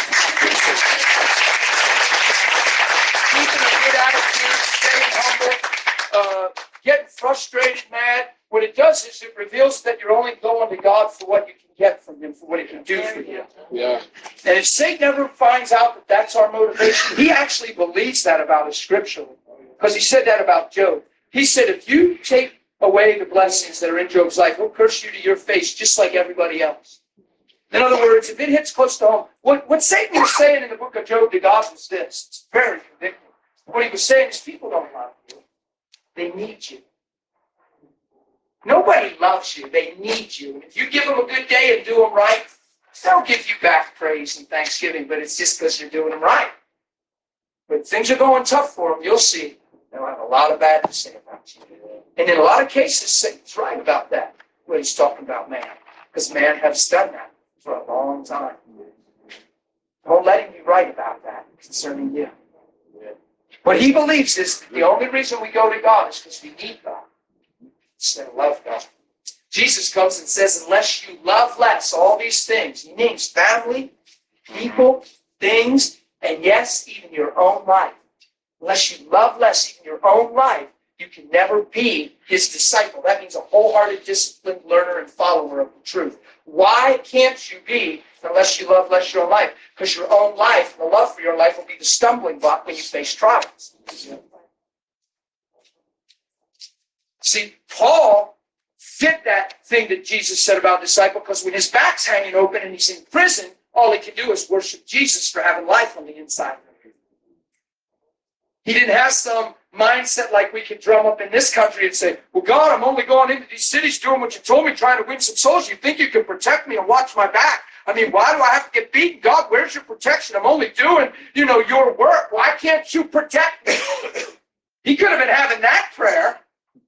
Keeping a good attitude, staying humble, getting frustrated, mad. What it does is it reveals that you're only going to God for what you can get from him, for what he can do for you. Yeah. And if Satan ever finds out that that's our motivation, he actually believes that about us scripturally. Because he said that about Job. He said, if you take away the blessings that are in Job's life, he'll curse you to your face just like everybody else. In other words, if it hits close to home, what Satan was saying in the book of Job to God was this. It's very convicting. What he was saying is people don't love you. They need you. Nobody loves you. They need you. And if you give them a good day and do them right, they'll give you back praise and thanksgiving, but it's just because you're doing them right. But if things are going tough for them, you'll see they'll have a lot of bad to say about you. And in a lot of cases, Satan's right about that, when he's talking about man. Because man has done that for a long time. Don't let him be right about that concerning you. What he believes is that the only reason we go to God is because we need God instead of love God. Jesus comes and says, unless you love less, all these things, he names family, people, things, and yes, even your own life. Unless you love less, even your own life, you can never be his disciple. That means a wholehearted, disciplined learner and follower of the truth. Why can't you be unless you love less your own life? Because your own life, the love for your life, will be the stumbling block when you face trials. See, Paul fit that thing that Jesus said about disciple, because when his back's hanging open and he's in prison, all he can do is worship Jesus for having life on the inside. He didn't have some mindset like we can drum up in this country and say, well, God, I'm only going into these cities doing what you told me, trying to win some souls. You think you can protect me and watch my back? I mean, why do I have to get beaten? God, where's your protection? I'm only doing, your work. Why can't you protect me? He could have been having that prayer.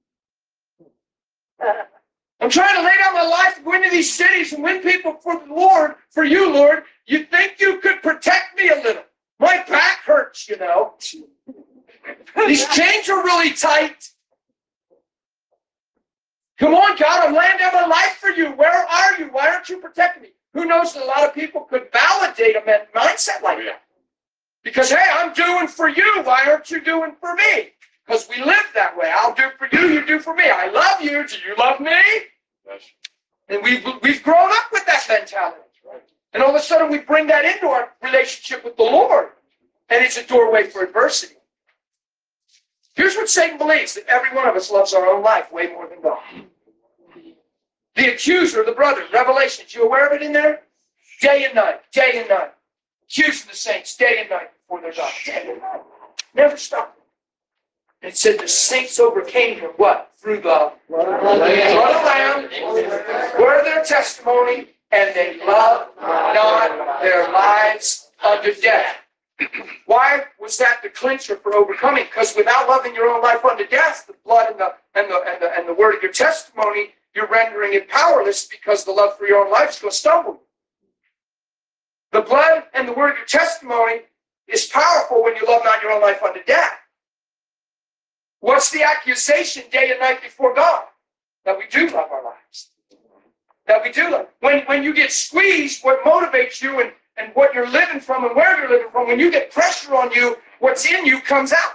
I'm trying to lay down my life to go into these cities and win people for the Lord, for you, Lord. You think you could protect me a little? My back hurts, These chains are really tight. Come on, God, I'm laying down my life for you. Where are you? Why aren't you protecting me? Who knows that a lot of people could validate a mindset like that? Because, hey, I'm doing for you. Why aren't you doing for me? Because we live that way. I'll do for you, you do for me. I love you. Do you love me? Yes. And we've grown up with that mentality. And all of a sudden we bring that into our relationship with the Lord. And it's a doorway for adversity. Here's what Satan believes, that every one of us loves our own life way more than God. The accuser, the brother, Revelations, you aware of it in there? Day and night, accusing the saints day and night before their God. Day and night. Never stopped. And it said the saints overcame him, what? Through the blood of the Lamb, word of their testimony, and they loved not their lives unto death. Why was that the clincher for overcoming? Because without loving your own life unto death, the blood and the word of your testimony, you're rendering it powerless because the love for your own life is going to stumble. The blood and the word of your testimony is powerful when you love not your own life unto death. What's the accusation day and night before God? That we do love our lives. That we do love. When you get squeezed, what motivates you and what you're living from and where you're living from, when you get pressure on you, what's in you comes out.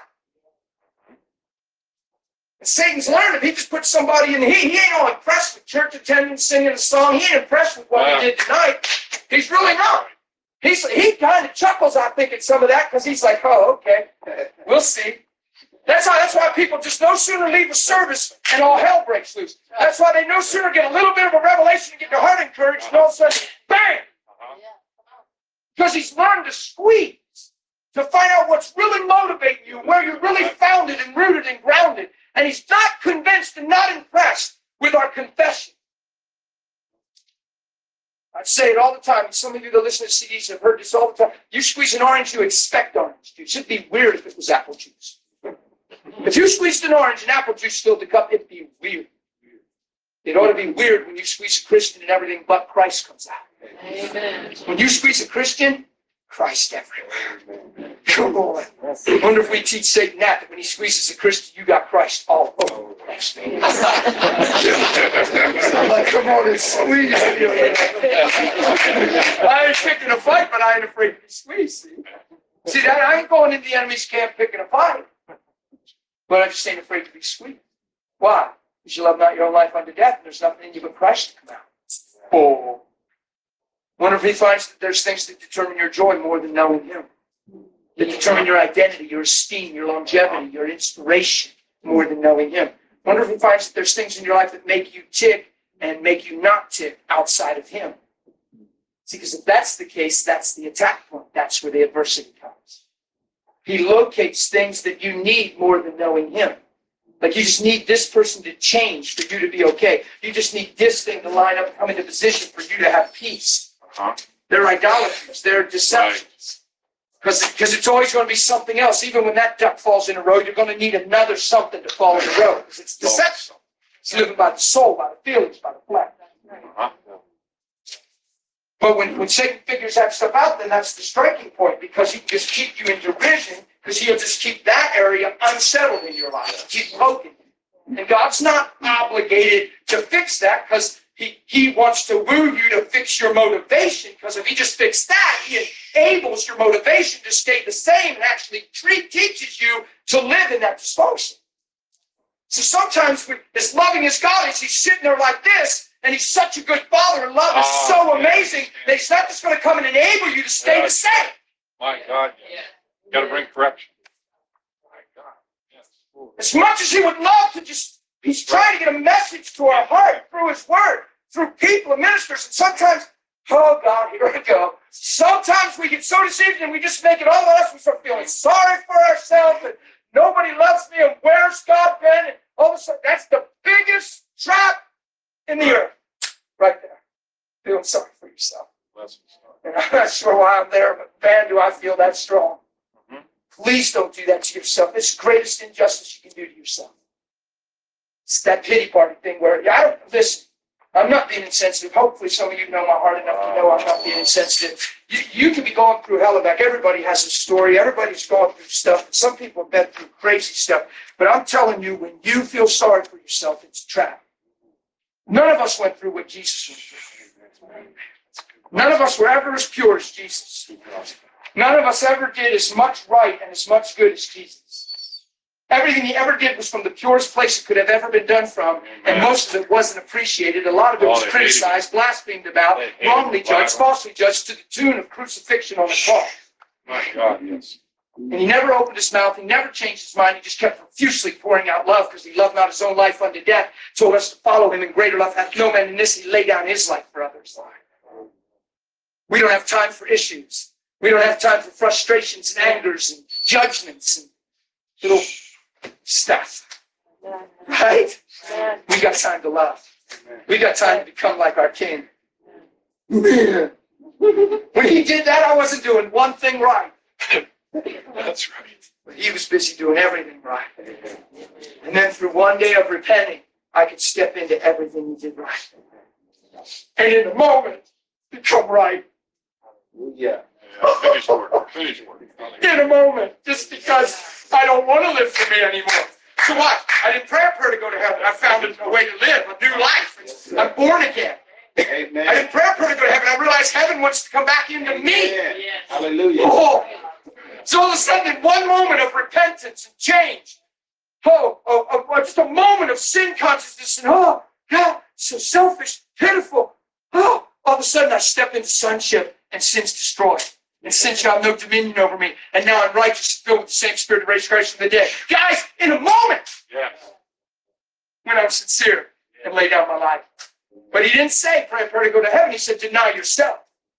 And Satan's learned if he just puts somebody in the heat, he ain't all impressed with church attendance, singing a song. He ain't impressed with what we did tonight. He's really not. He kind of chuckles, I think, at some of that because he's like, oh, okay, we'll see. That's why people just no sooner leave a service and all hell breaks loose. That's why they no sooner get a little bit of a revelation and get their heart encouraged, and all of a sudden, bang! Because he's learned to squeeze, to find out what's really motivating you, where you're really founded and rooted and grounded. And he's not convinced and not impressed with our confession. I say it all the time. Some of you that listen to CDs have heard this all the time. You squeeze an orange, you expect orange juice. It'd be weird if it was apple juice. If you squeezed an orange and apple juice filled the cup, it'd be weird. It ought to be weird when you squeeze a Christian and everything but Christ comes out. Amen. When you squeeze a Christian, Christ everywhere. Come on. I wonder if we teach Satan that when he squeezes a Christian, you got Christ all over the place, man. I'm like, come on and squeeze. I ain't picking a fight, but I ain't afraid to be squeezed. See that? I ain't going into the enemy's camp picking a fight. But I just ain't afraid to be squeezed. Why? Because you love not your own life unto death, and there's nothing in you but Christ to come out. Oh. Wonder if he finds that there's things that determine your joy more than knowing him. That determine your identity, your esteem, your longevity, your inspiration more than knowing him. Wonder if he finds that there's things in your life that make you tick and make you not tick outside of him. See, because if that's the case, that's the attack point. That's where the adversity comes. He locates things that you need more than knowing him. Like you just need this person to change for you to be okay. You just need this thing to line up and come into position for you to have peace. They're idolatries. They're deceptions. Because it's always going to be something else. Even when that duck falls in the road, you're going to need another something to fall in the road. Because it's deception. It's living by the soul, by the feelings, by the flesh. But when Satan figures that stuff out, then that's the striking point. Because he can just keep you in derision. Because he'll just keep that area unsettled in your life. Keep poking. And God's not obligated to fix that because he wants to woo you to fix your motivation. Because if he just fixed that, he enables your motivation to stay the same and actually teaches you to live in that dysfunction. So sometimes as loving as God is, he's sitting there like this, and he's such a good father, and love is so amazing that he's not just going to come and enable you to stay the same. My God, yes. You got to bring correction. My God, yes. As much as he would love to he's trying to get a message to our heart through his word, through people and ministers, and sometimes, oh God, here we go. Sometimes we get so deceived and we just make it all on us. We start feeling sorry for ourselves and Nobody loves me, and where's God been? And all of a sudden, that's the biggest trap in the earth. Right there. Feeling sorry for yourself. Bless his heart. And I'm not sure why I'm there, but man, do I feel that strong. Mhm. Please don't do that to yourself. It's the greatest injustice you can do to yourself. It's that pity party thing where, listen, I'm not being insensitive. Hopefully some of you know my heart enough to know I'm not being insensitive. You can be going through hell and back. Everybody has a story. Everybody's going through stuff. Some people have been through crazy stuff. But I'm telling you, when you feel sorry for yourself, it's a trap. None of us went through what Jesus went through. None of us were ever as pure as Jesus. None of us ever did as much right and as much good as Jesus. Everything he ever did was from the purest place it could have ever been done from, and most of it wasn't appreciated. A lot of it was criticized, blasphemed about, wrongly judged, falsely judged, to the tune of crucifixion on the cross. My God, yes. And he never opened his mouth. He never changed his mind. He just kept profusely pouring out love because he loved not his own life unto death. Told us to follow him in greater love. Hath no man in this. He laid down his life for others. We don't have time for issues. We don't have time for frustrations and angers and judgments and little stuff. Right? We got time to love. We got time to become like our King. When he did that, I wasn't doing one thing right. That's right. But he was busy doing everything right. And then through one day of repenting, I could step into everything he did right. And in a moment, become right. Yeah. Finish work. Finish work. In a moment, just because I don't want to live for me anymore. So what? I didn't pray a prayer to go to heaven. I found a way to live, a new life. I'm born again. Amen. I didn't pray a prayer to go to heaven. I realized heaven wants to come back into me. Hallelujah. Oh. So all of a sudden, in one moment of repentance and change, just a moment of sin consciousness, and God, so selfish, pitiful. All of a sudden, I step into sonship, and sin's destroyed. And sin shall have no dominion over me. And now I'm righteous, filled with the same spirit of raised Christ from the dead. Guys, in a moment, Yes. when I'm sincere and lay down my life. But he didn't say, pray a prayer to go to heaven. He said, deny yourself.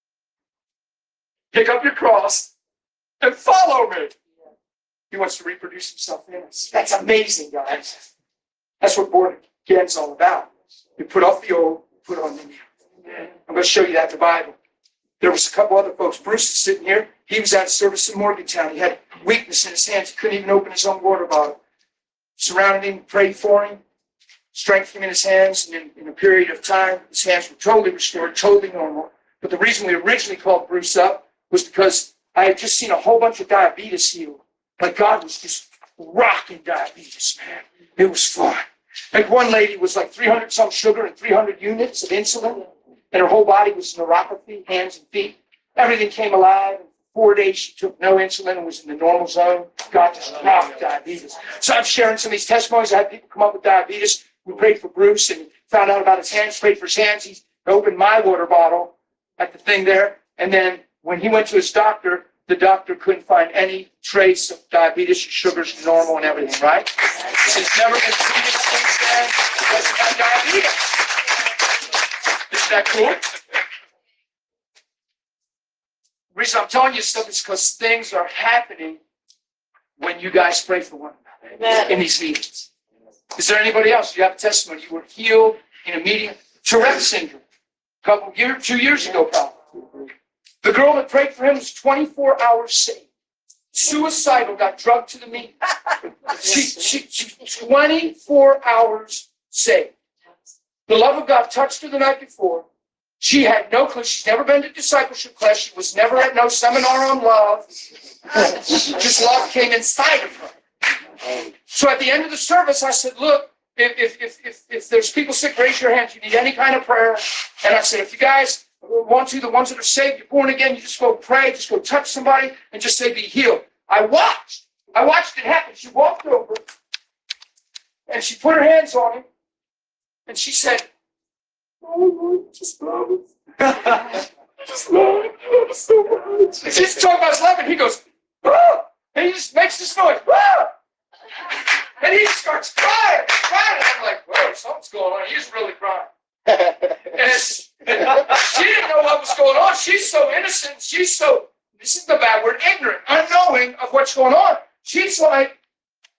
Pick up your cross and follow me. He wants to reproduce himself in us. That's amazing, guys. That's what born again's all about. You put off the old, put on the new. I'm going to show you that in the Bible. There was a couple other folks. Bruce is sitting here. He was out of service in Morgantown. He had weakness in his hands. He couldn't even open his own water bottle. Surrounded him, prayed for him, strengthened him in his hands, and in a period of time, his hands were totally restored, totally normal. But the reason we originally called Bruce up was because I had just seen a whole bunch of diabetes healed. Like God was just rocking diabetes, man. It was fun. Like one lady was like 300 some sugar and 300 units of insulin, and her whole body was neuropathy, hands and feet. Everything came alive. In 4 days, she took no insulin and was in the normal zone. God just rocked diabetes. So I'm sharing some of these testimonies. I had people come up with diabetes. We prayed for Bruce and found out about his hands, prayed for his hands. He opened my water bottle at the thing there. And then when he went to his doctor, the doctor couldn't find any trace of diabetes. Sugar's normal and everything, right? He's never been treated since then because he got diabetes. Isn't that cool? The reason I'm telling you stuff is because things are happening when you guys pray for one another in these meetings. Is there anybody else? You have a testimony. You were healed in a meeting. Tourette syndrome. A couple of years, 2 years ago, probably. The girl that prayed for him was 24 hours saved. Suicidal, got drugged to the meeting. She 24 hours saved. The love of God touched her the night before. She had no clue. She's never been to discipleship class. She was never at no seminar on love. Just love came inside of her. So at the end of the service, I said, look, if there's people sick, raise your hands. You need any kind of prayer. And I said, if you guys want to, the ones that are saved, you're born again, you just go pray, just go touch somebody, and just say, be healed. I watched it happen. She walked over, and she put her hands on him, and she said, oh, Lord, just love it. Just love it. Love it so much. And she's talking about his love, and he goes, ah! And he just makes this noise, ah! And he starts crying. And I'm like, whoa, something's going on. He's really crying. And she didn't know what was going on. She's so innocent. She's so, this is the bad word, ignorant, unknowing of what's going on. She's like,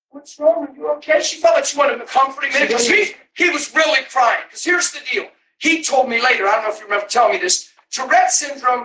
what's wrong? Are you okay? She felt like she wanted to comfort him because he was really crying. Because here's the deal. He told me later, I don't know if you remember telling me this, Tourette syndrome,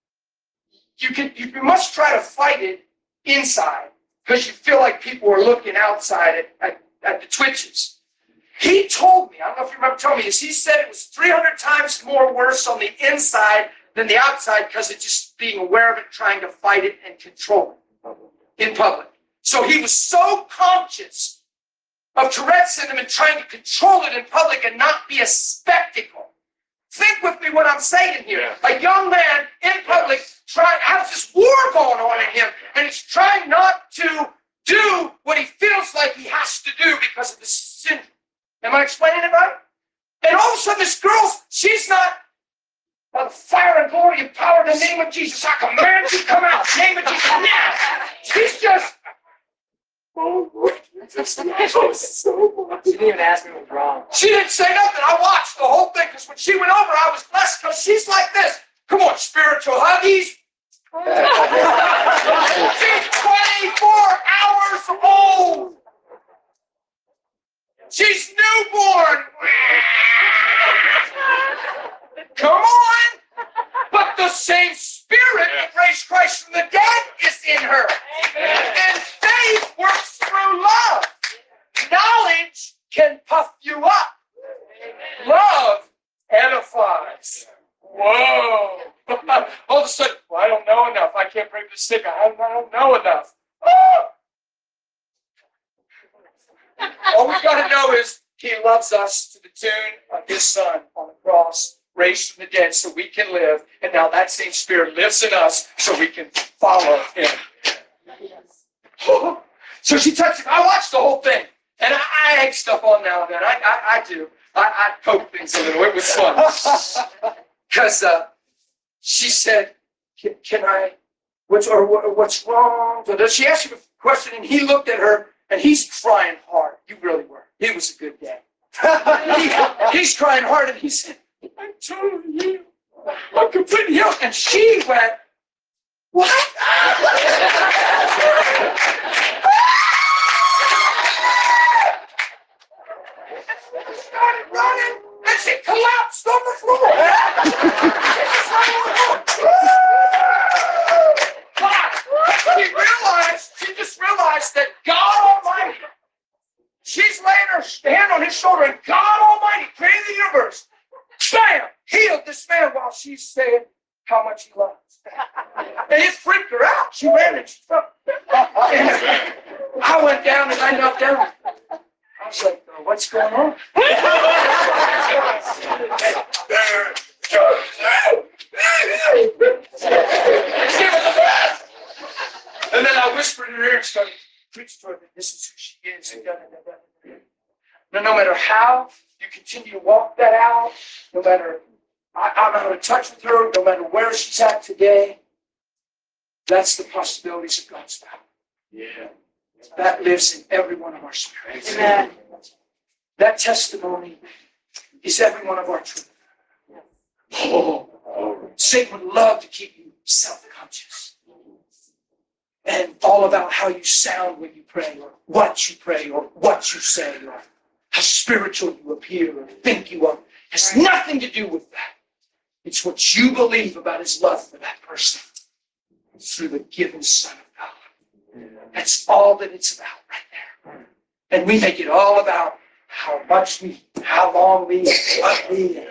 you must try to fight it inside because you feel like people are looking outside at the twitches. He told me, I don't know if you remember telling me this, he said it was 300 times more worse on the inside than the outside because of just being aware of it, trying to fight it and control it in public. So he was so conscious of Tourette's syndrome and trying to control it in public and not be a spectacle. Think with me what I'm saying here. Yeah. A young man in public has this war going on in him, and he's trying not to do what he feels like he has to do because of this syndrome. Am I explaining it right? And all of a sudden, this girl, she's not, by the fire and glory and power in the name of Jesus, I command you to come out. Name of Jesus, now. She's just, oh, so much. She didn't even ask me what was wrong. She didn't say nothing. I watched the whole thing because when she went over, I was blessed because she's like this. Come on, spiritual huggies. She's 24 hours old. She's newborn. Come on. But the same spirit that raised Christ from the dead is in her. And faith works through love. Knowledge can puff you up. Love edifies. Whoa. All of a sudden, well, I don't know enough. I can't bring the sick. I don't know enough. Oh! All we got to know is he loves us to the tune of his son on the cross, raised from the dead so we can live. And now that same spirit lives in us so we can follow him. So she touched it. I watched the whole thing. And I egg stuff on now and then. I do. I poke things a little. It was fun. Because she said, can I, what's wrong? So she asked him a question, and he looked at her, and he's trying hard. You really were. It was a good day. He's trying hard, and he said, I'm totally healed. I'm completely healed. And she went, what? Started running, and she collapsed on the floor. She just realized that God Almighty, she's laying her hand on his shoulder, and God Almighty created the universe. Bam! Healed this man while she's saying how much he loves. And it freaked her out. She ran and she fell. And I went down and I knelt down. I was like, what's going on? And then I whispered in her ear and started preaching to her that this is who she is. And no matter how you continue to walk that out, no matter I'm out of touch with her, no matter where she's at today, that's the possibilities of God's power. Yeah. That lives in every one of our spirits. Amen. That testimony is every one of our truth. Oh, Satan would love to keep you self-conscious and all about how you sound when you pray, or what you say, or how spiritual you appear or think you are. It has nothing to do with that. It's what you believe about his love for that person through the given Son of God. That's all that it's about right there. And we make it all about how much we, how long we, what we.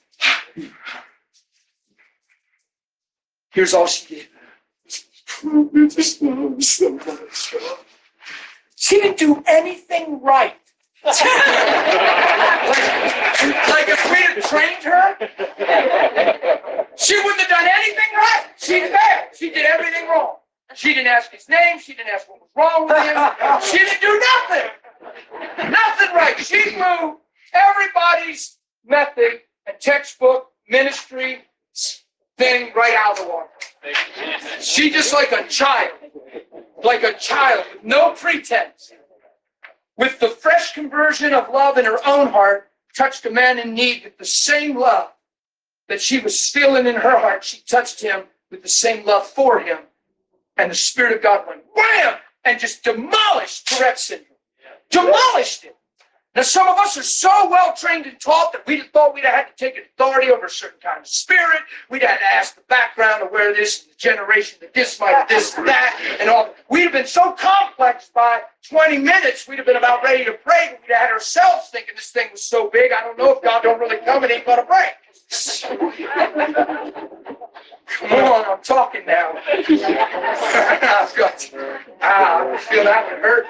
Here's all she did. She didn't do anything right. Like if we had trained her, she wouldn't have done anything right. She failed. She did everything wrong. She didn't ask his name. She didn't ask what was wrong with him. She didn't do nothing. Nothing right. She blew everybody's method and textbook ministry thing right out of the water. She just like a child with no pretense, with the fresh conversion of love in her own heart, touched a man in need with the same love that she was feeling in her heart. She touched him with the same love for him. And the Spirit of God went wham and just demolished Tourette's syndrome. Demolished it. Now, some of us are so well trained and taught that we thought we'd have had to take authority over a certain kind of spirit. We'd had to ask the background of where this, and the generation, that this might, this, and that, and all. We'd have been so complex by 20 minutes, we'd have been about ready to pray, but we'd have had ourselves thinking this thing was so big, I don't know if God don't really come and ain't going to pray. Come on, I'm talking now. I feel that would hurt.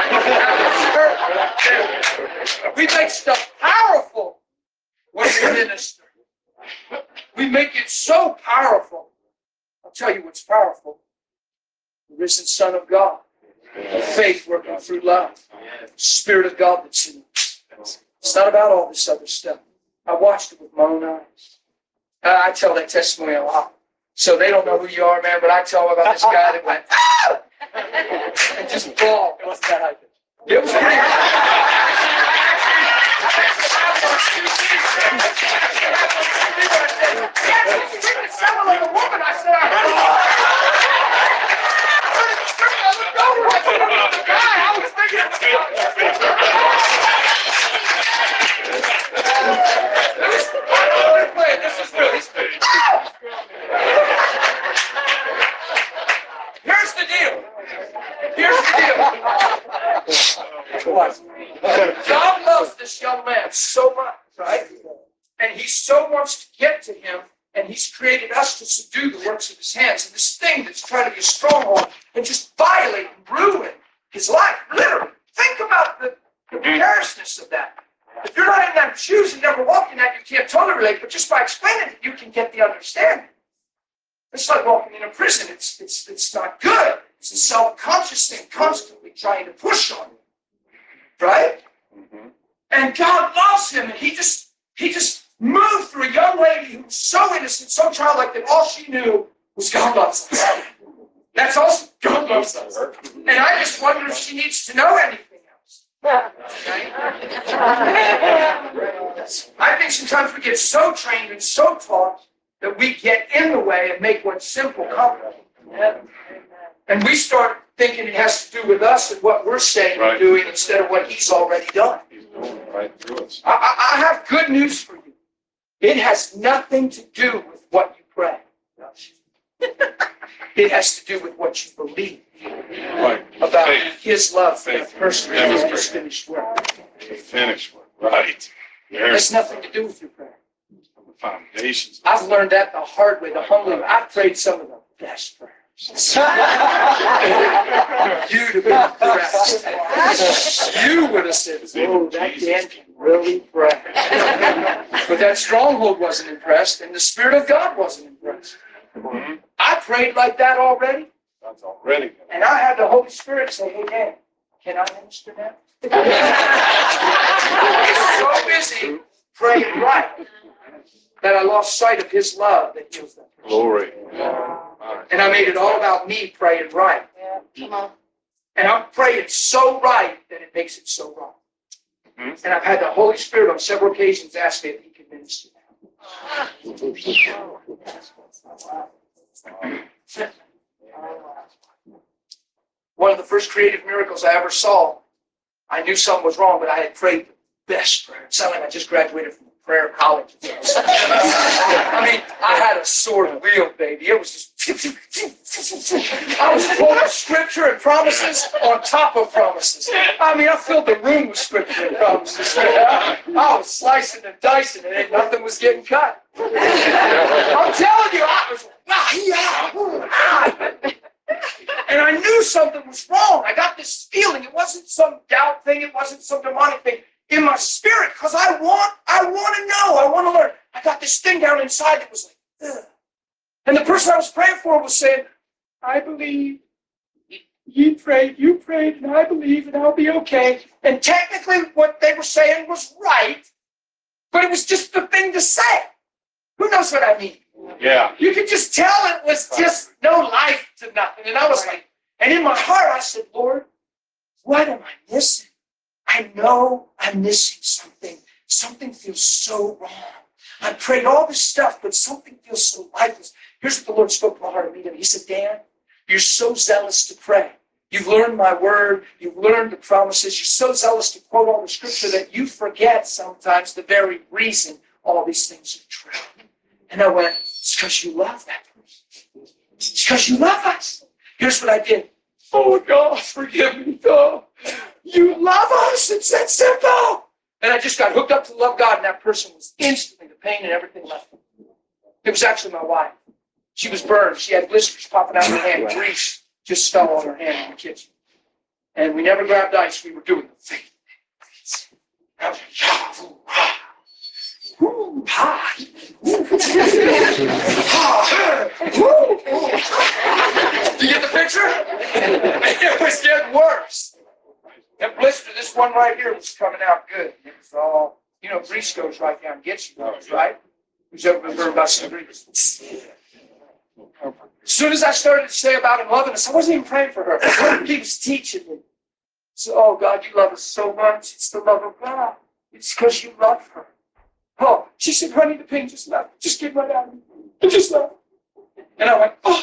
We make stuff powerful when we minister. We make it so powerful. I'll tell you what's powerful. The risen Son of God. Faith working through love. Spirit of God that's in us. It's not about all this other stuff. I watched it with my own eyes. I tell that testimony a lot. So they don't know who you are, man, but I tell them about this guy that went, ah! And just bawled. It wasn't that high pitch. It was pretty sounded like a woman. I said, I looked over, I said, the guy, I was thinking, this is good. Here's the deal. God loves this young man so much, right? And he so wants to get to him, and he's created us to subdue the works of his hands. And this thing that's trying to be a stronghold and just violate and ruin his life, literally. Think about the precariousness of that. If you're not in that shoes and never walked in that, you can't totally relate, but just by explaining it, you can get the understanding. It's like walking in a prison. It's not good. It's a self-conscious thing, constantly trying to push on you. Right? Mm-hmm. And God loves him, and he just moved through a young lady who was so innocent, so childlike, that all she knew was God loves us. That's all God loves us. And I just wonder if she needs to know anything else. Okay? I think sometimes we get so trained and so taught that we get in the way and make what's simple complicated. And we start thinking it has to do with us and what we're saying and doing instead of what he's already done. He's going right through us. I have good news for you. It has nothing to do with what you pray. It has to do with what you believe about Faith. his love for the Faith. person and his finished work. The finished work. Right. It has nothing to do with your prayer. The foundations. I've learned that the hard way, the humbly way. I've prayed some of the best prayers. You'd have been impressed. You would have said, "Oh, that Dan can really pray." But that stronghold wasn't impressed, and the Spirit of God wasn't impressed. Mm-hmm. I prayed like that already, That's already. and I had the Holy Spirit say, "Hey, Dan, can I minister now?" I was so busy praying right that I lost sight of his love that heals that person. Glory. And I made it all about me praying right. Come on. And I'm praying so right that it makes it so wrong. Mhm. And I've had the Holy Spirit on several occasions ask me if he can minister now. One of the first creative miracles I ever saw, I knew something was wrong, but I had prayed the best prayer. It sounded like I just graduated from prayer college. I mean, I had a sword wheel, baby. It was just... I was quoting scripture and promises on top of promises. I mean, I filled the room with scripture and promises. I was slicing and dicing, and nothing was getting cut. I'm telling you, I was... And I knew something was wrong. I got this feeling. It wasn't some doubt thing. It wasn't some demonic thing. In my spirit, because I want to know, I want to learn. I got this thing down inside that was like, ugh. And the person I was praying for was saying, I believe, you prayed, and I believe, and I'll be okay. And technically what they were saying was right, but it was just the thing to say. Who knows what I mean? Yeah. You could just tell it was just no life to nothing. And I was like, and in my heart I said, Lord, what am I missing? I know I'm missing something. Something feels so wrong. I prayed all this stuff, but something feels so lifeless. Here's what the Lord spoke to my heart immediately. He said, Dan, you're so zealous to pray. You've learned my word. You've learned the promises. You're so zealous to quote all the scripture that you forget sometimes the very reason all these things are true. And I went, it's because you love that person. It's because you love us. Here's what I did. Oh, God, forgive me, God. You love us. It's that simple. And I just got hooked up to the love of God, and that person was instantly, the pain and everything left. It was actually my wife. She was burned. She had blisters popping out of her hand. Grease just fell on her hand in the kitchen. And we never grabbed ice. We were doing the thing. Do you get the picture? It was getting worse. That blister, this one right here, was coming out good. It was all, grease goes right down and gets you, right? Who's ever been burned by some grease? As soon as I started to say about him loving us, I wasn't even praying for her. He was teaching me. So, oh, God, you love us so much. It's the love of God. It's because you love her. Oh, she said, honey, the pain just left. Just get right out of me. It just left. And I went, oh.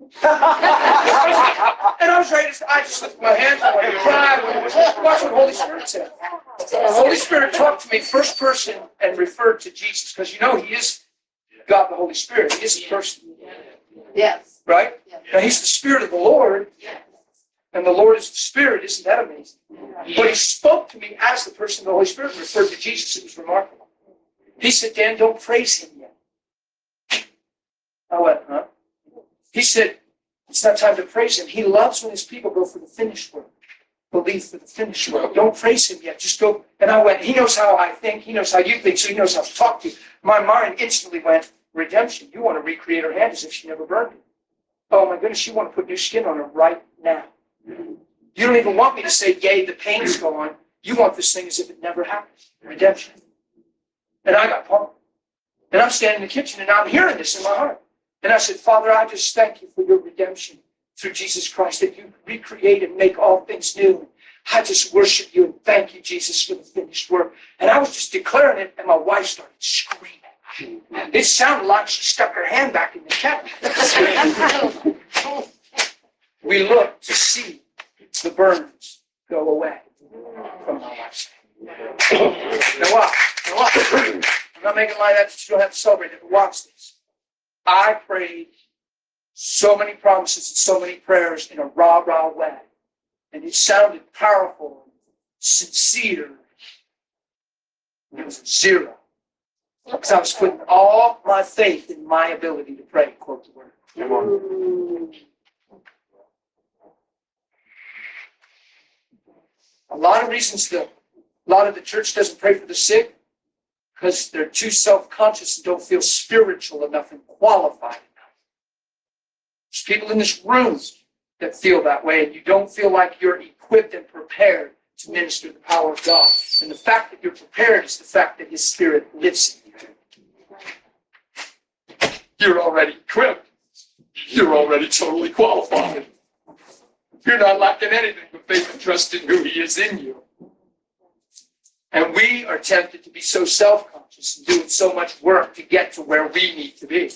And I was ready to, I just lifted my hands and I cried. Watch what the Holy Spirit said. The Holy Spirit talked to me first person and referred to Jesus, because he is God the Holy Spirit. He is a person. Yes. Right? Yes. Now, he's the Spirit of the Lord, and the Lord is the Spirit. Isn't that amazing? But he spoke to me as the person of the Holy Spirit and referred to Jesus. It was remarkable. He said, Dan, don't praise him yet. I went, huh? He said, it's not time to praise him. He loves when his people go for the finished work. Believe for the finished work. Don't praise him yet. Just go. And I went, he knows how I think. He knows how you think, so he knows how to talk to you. My mind instantly went, redemption. You want to recreate her hand as if she never burned it. Oh my goodness, you want to put new skin on her right now. You don't even want me to say, yay, the pain's gone. You want this thing as if it never happened. Redemption. And I got pumped. And I'm standing in the kitchen and I'm hearing this in my heart. And I said, Father, I just thank you for your redemption through Jesus Christ, that you recreate and make all things new. I just worship you and thank you, Jesus, for the finished work. And I was just declaring it, and my wife started screaming. It sounded like she stuck her hand back in the kettle. We looked to see the burns go away from my wife's hand. Now watch. I'm not making light of that, you don't have to celebrate it, but watch this. I prayed so many promises and so many prayers in a rah-rah way. And it sounded powerful, sincere. It was a zero. Because I was putting all my faith in my ability to pray, quote the word. Come on. A lot of reasons a lot of the church doesn't pray for the sick, because they're too self-conscious and don't feel spiritual enough and qualified enough. There's people in this room that feel that way, and you don't feel like you're equipped and prepared to minister the power of God. And the fact that you're prepared is the fact that His Spirit lives in you. You're already equipped. You're already totally qualified. You're not lacking anything but faith and trust in who He is in you. And we are tempted to be so self-conscious and doing so much work to get to where we need to be.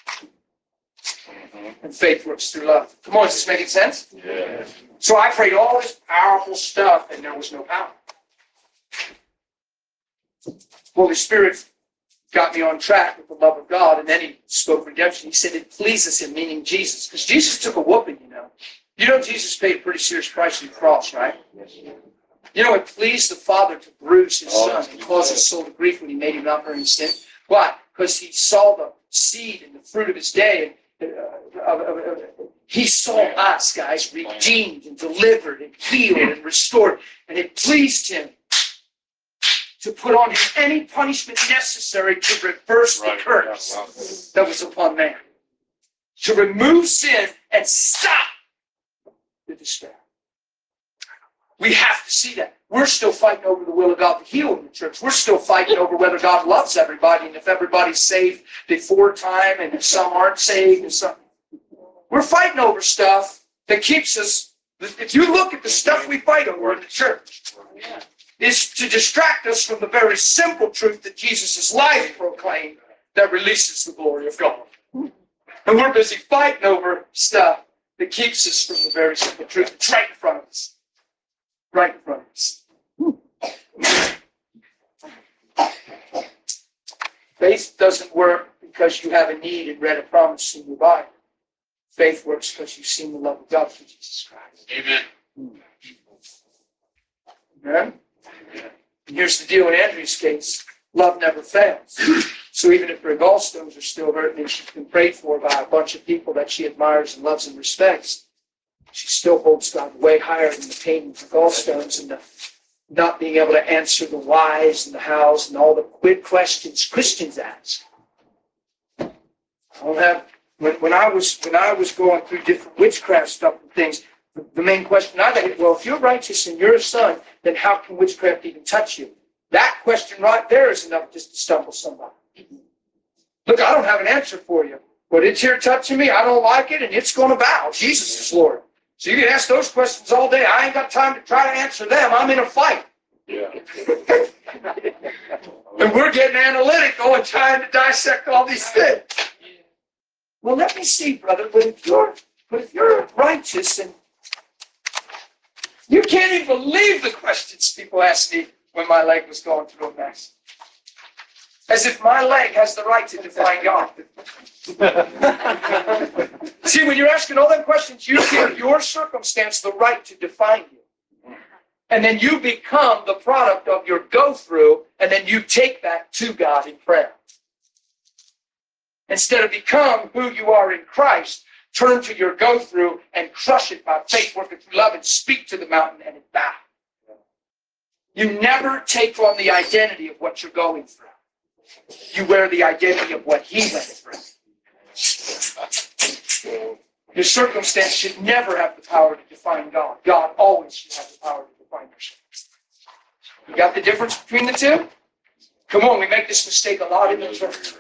And faith works through love. Come on, is this making sense? Yeah. So I prayed all this powerful stuff, and there was no power. Holy Spirit got me on track with the love of God, and then He spoke redemption. He said it pleases Him, meaning Jesus. Because Jesus took a whooping, you know. You know Jesus paid a pretty serious price on the cross, right? You know, it pleased the Father to bruise His Son and cause His soul to grief when He made Him not burn in sin. Why? Because He saw the seed and the fruit of His day. He saw us, guys, redeemed and delivered and healed and restored. And it pleased Him to put on Him any punishment necessary to reverse the curse that was upon man. To remove sin and stop the despair. We have to see that. We're still fighting over the will of God to heal in the church. We're still fighting over whether God loves everybody and if everybody's saved before time and if some aren't saved and some. We're fighting over stuff that keeps us. If you look at the stuff we fight over in the church, is to distract us from the very simple truth that Jesus' life proclaimed that releases the glory of God. And we're busy fighting over stuff that keeps us from the very simple truth. It's right in front of us. Right in front of us. Faith doesn't work because you have a need and read a promise in your Bible. Faith works because you've seen the love of God through Jesus Christ. Amen. Amen? And here's the deal in Andrea's case. Love never fails. So even if her gallstones are still hurting and she's been prayed for by a bunch of people that she admires and loves and respects, she still holds God way higher than the pain of the gallstones and the not being able to answer the whys and the hows and all the quick questions Christians ask. I don't have, when I was going through different witchcraft stuff and things, the main question I got, well, if you're righteous and you're a son, then how can witchcraft even touch you? That question right there is enough just to stumble somebody. Look, I don't have an answer for you, but it's here touching me. I don't like it, and it's going to bow. Jesus is Lord. So you can ask those questions all day. I ain't got time to try to answer them. I'm in a fight. Yeah. And we're getting analytical and trying to dissect all these things. Well, let me see, brother, but if you're righteous and you can't even believe the questions people ask me when my leg was going through a mess. As if my leg has the right to define God. See, when you're asking all them questions, you give your circumstance the right to define you. And then you become the product of your go-through, and then you take that to God in prayer. Instead of become who you are in Christ, turn to your go-through and crush it by faith, working through love, and speak to the mountain and it bow. You never take on the identity of what you're going through. You wear the identity of what He went through. Your circumstance should never have the power to define God. God always should have the power to define your circumstance. You got the difference between the two? Come on, we make this mistake a lot in the church.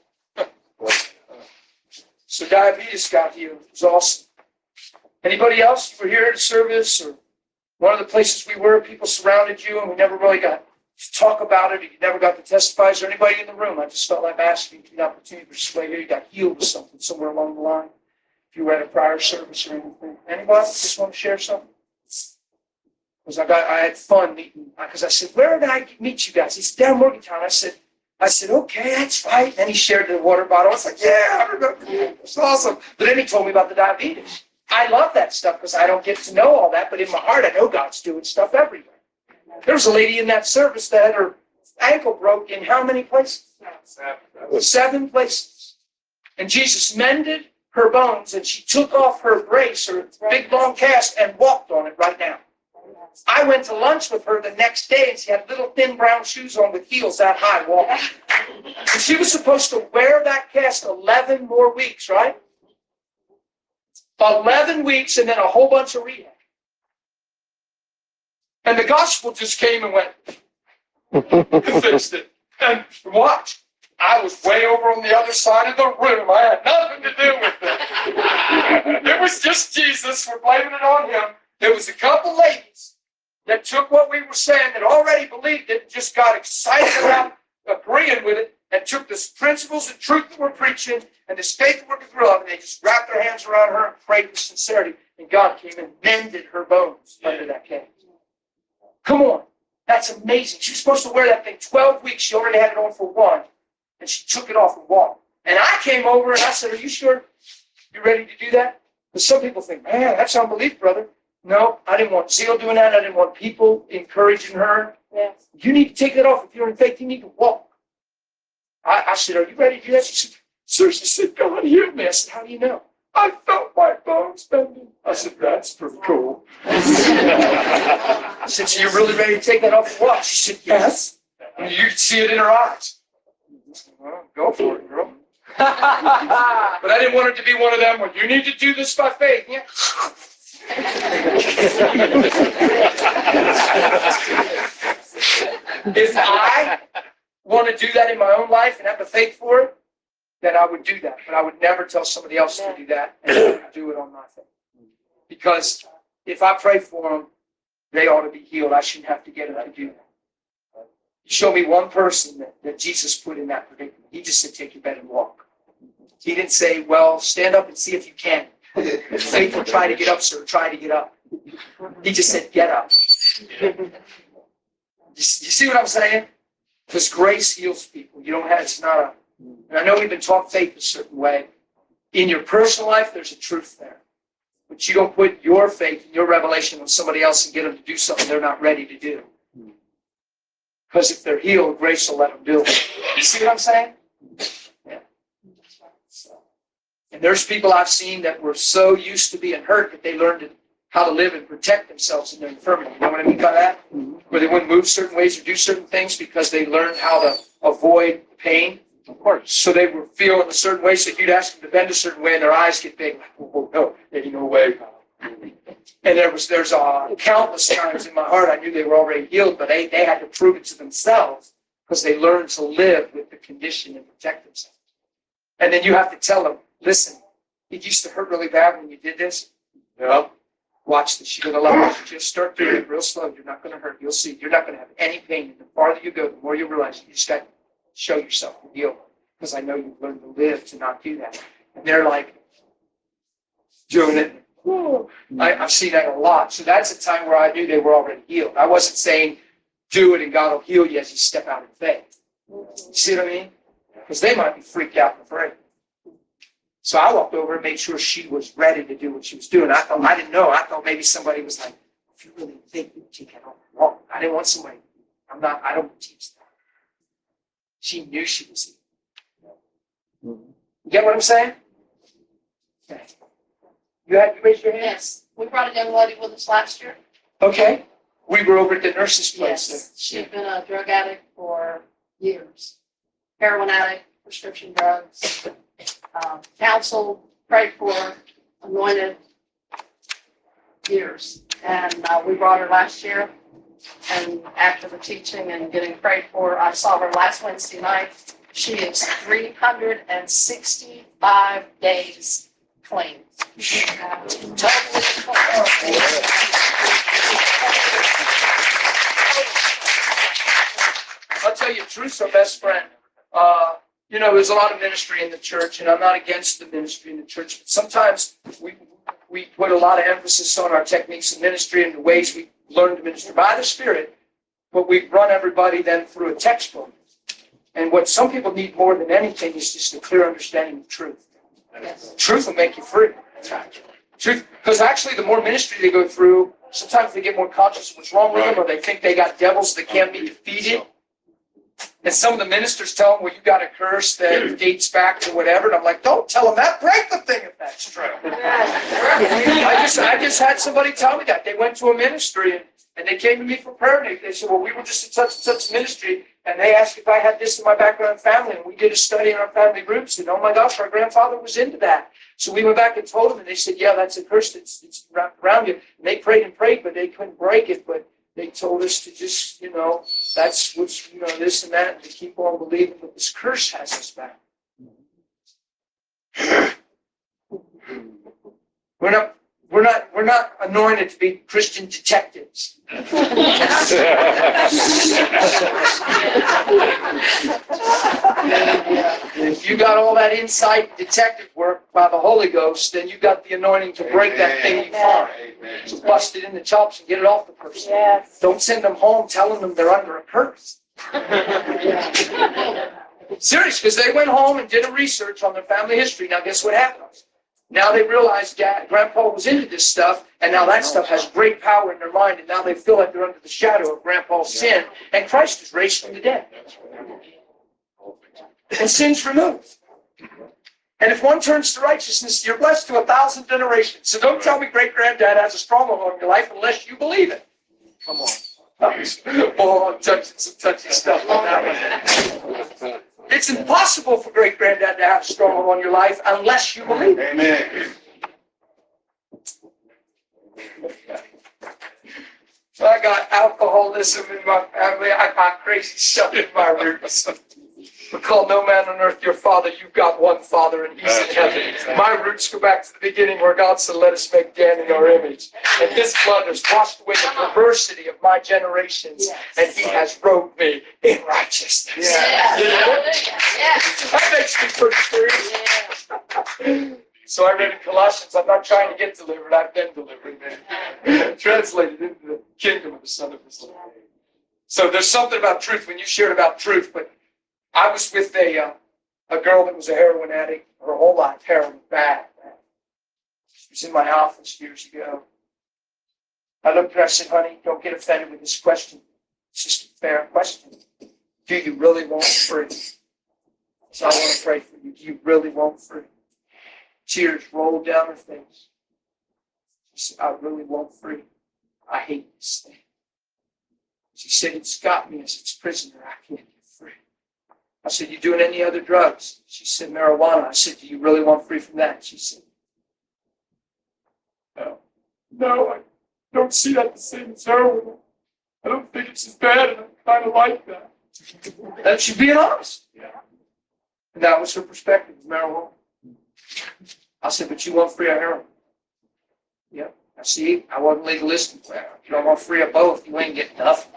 So diabetes got healed. It was awesome. Anybody else? You were here at a service or one of the places we were, people surrounded you and we never really got to talk about it, or you never got to testify. Is there anybody in the room? I just felt like asking you the opportunity for somebody here. You got healed with something somewhere along the line. If you were at a prior service or anything. Anybody just want to share something? Because I had fun meeting, because I said, where did I meet you guys? He said, down in Morgantown. I said, okay, that's right. And then he shared the water bottle. I was like, yeah, I remember. It's awesome. But then he told me about the diabetes. I love that stuff because I don't get to know all that, but in my heart, I know God's doing stuff everywhere. There was a lady in that service that had her ankle broke in how many places? 7 places. And Jesus mended her bones, and she took off her brace, her big long cast, and walked on it right now. I went to lunch with her the next day, and she had little thin brown shoes on with heels that high walking. And she was supposed to wear that cast 11 more weeks, right? 11 weeks and then a whole bunch of rehab. And the gospel just came and went, and fixed it. And watch, I was way over on the other side of the room. I had nothing to do with it. It was just Jesus. We're blaming it on Him. There was a couple ladies that took what we were saying, that already believed it, and just got excited about agreeing with it, and took the principles and truth that we're preaching and this faith that we're through love, and they just wrapped their hands around her and prayed with sincerity. And God came and mended her bones under that cast. Come on. That's amazing. She was supposed to wear that thing 12 weeks. She already had it on for 1. And she took it off and walked. And I came over and I said, are you sure you're ready to do that? Because some people think, man, that's unbelief, brother. No, I didn't want zeal doing that. I didn't want people encouraging her. Yes. You need to take that off. If you're in faith, you need to walk. I said, are you ready to do that? She said, sir, she said, God healed me. I said, how do you know? I felt my bones bending. I said, that's pretty cool. I said, so you're really ready to take that off and walk? She said, yes. And you could see it in her eyes. Well, go for it, girl. But I didn't want her to be one of them where you need to do this by faith. Yeah. If I want to do that in my own life and have the faith for it, then I would do that. But I would never tell somebody else to do that and do it on my faith. Because if I pray for them, they ought to be healed. I shouldn't have to get them to do that. You show me one person that Jesus put in that predicament. He just said, take your bed and walk. He didn't say, well, stand up and see if you can. Faith will try to get up, sir. Try to get up. He just said, get up. You see what I'm saying? Because grace heals people. You don't have, it's not a, and I know we've been taught faith a certain way. In your personal life, there's a truth there. But you don't put your faith and your revelation on somebody else and get them to do something they're not ready to do. Because if they're healed, grace will let them do it. You see what I'm saying? Yeah. So, and there's people I've seen that were so used to being hurt that they learned how to live and protect themselves in their infirmity. You know what I mean by that? Where they wouldn't move certain ways or do certain things because they learned how to avoid pain. Of course. So they were feeling a certain way, so you'd ask them to bend a certain way and their eyes get big. Like, oh, no, ain't no way. And there's countless times in my heart I knew they were already healed, but they had to prove it to themselves because they learned to live with the condition and protect themselves. And then you have to tell them, listen, it used to hurt really bad when you did this. No. Watch this. You're going to love it. Just start doing it real slow. You're not going to hurt. You'll see. You're not going to have any pain. And the farther you go, the more you realize you just got to show yourself the deal. Because I know you've learned to live to not do that. And they're like, doing it. I've seen that a lot. So that's a time where I knew they were already healed. I wasn't saying, do it and God will heal you as you step out in faith. You see what I mean? Because they might be freaked out and afraid. So I walked over and made sure she was ready to do what she was doing. I didn't know. I thought maybe somebody was like, if you really think you take it all wrong. I didn't want somebody. I don't teach that. She knew she was healed. You get what I'm saying? Okay. You raised your hand? Yes, we brought a young lady with us last year. Okay. We were over at the nurse's place. Yes, she'd been a drug addict for years. Heroin addict, prescription drugs, counseled, prayed for, anointed, years. And we brought her last year. And after the teaching and getting prayed for, I saw her last Wednesday night. She is 365 days clean. Totally clean. I'll tell you, truth's our best friend. There's a lot of ministry in the church, and I'm not against the ministry in the church, but sometimes we put a lot of emphasis on our techniques of ministry and the ways we learn to minister by the Spirit, but we run everybody then through a textbook. And what some people need more than anything is just a clear understanding of truth. Yes. Truth will make you free. Truth, because actually the more ministry they go through, sometimes they get more conscious of what's wrong with them, or they think they got devils that can't be defeated. And some of the ministers tell them, well, you got a curse that dates back to whatever. And I'm like, don't tell them that. Break the thing if that's true. I just had somebody tell me that. They went to a ministry and they came to me for prayer. And they said, well, we were just in such and such ministry. And they asked if I had this in my background and family. And we did a study in our family groups. And oh my gosh, our grandfather was into that. So we went back and told them. And they said, yeah, that's a curse that's wrapped around you. And they prayed and prayed, but they couldn't break it. But they told us to just, that's what's, this and that, and to keep on believing that this curse has us back. We're not anointed to be Christian detectives. If you got all that insight detective work by the Holy Ghost, then you got the anointing to break that thing you find. So bust it in the chops and get it off the person. Yes. Don't send them home telling them they're under a curse. Serious, because they went home and did a research on their family history. Now guess what happens? Now they realized Grandpa was into this stuff, and now that stuff has great power in their mind, and now they feel like they're under the shadow of Grandpa's sin, and Christ is raised from the dead. And sin's removed. And if one turns to righteousness, you're blessed to 1,000 generations. So don't tell me great-granddad has a stronghold on your life unless you believe it. Come on. Oh, I'm touching some touchy stuff on that one. It's impossible for great-granddad to have a stronghold on your life unless you believe it. Amen. So I got alcoholism in my family. I got crazy stuff in my roots. We call no man on earth your father. You've got one father, and he's in heaven. My roots go back to the beginning where God said, let us make man in our image. And his blood has washed away the perversity of my generations, and he has robed me in righteousness. Yes. That makes me pretty free. So I read in Colossians, I'm not trying to get delivered, I've been delivered, man. Translated into the kingdom of the Son of His love. So there's something about truth when you shared about truth, but I was with a girl that was a heroin addict her whole life, heroin, bad. She was in my office years ago. I looked at her, I said, honey, don't get offended with this question. It's just a fair question. Do you really want free? So I want to pray for you. Do you really want free? Tears rolled down her face. She said, I really want free. I hate this thing. She said, it's got me as its prisoner. I can't get free. I said, you doing any other drugs? She said, marijuana. I said, do you really want free from that? She said, no. No, I don't see that the same as heroin. I don't think it's as bad, and I kind of like that. And she's being honest. Yeah. And that was her perspective of marijuana. I said, but you want free of heroin? Yep. I see, I wasn't legalistic. Well, you don't want free of both, you ain't getting nothing.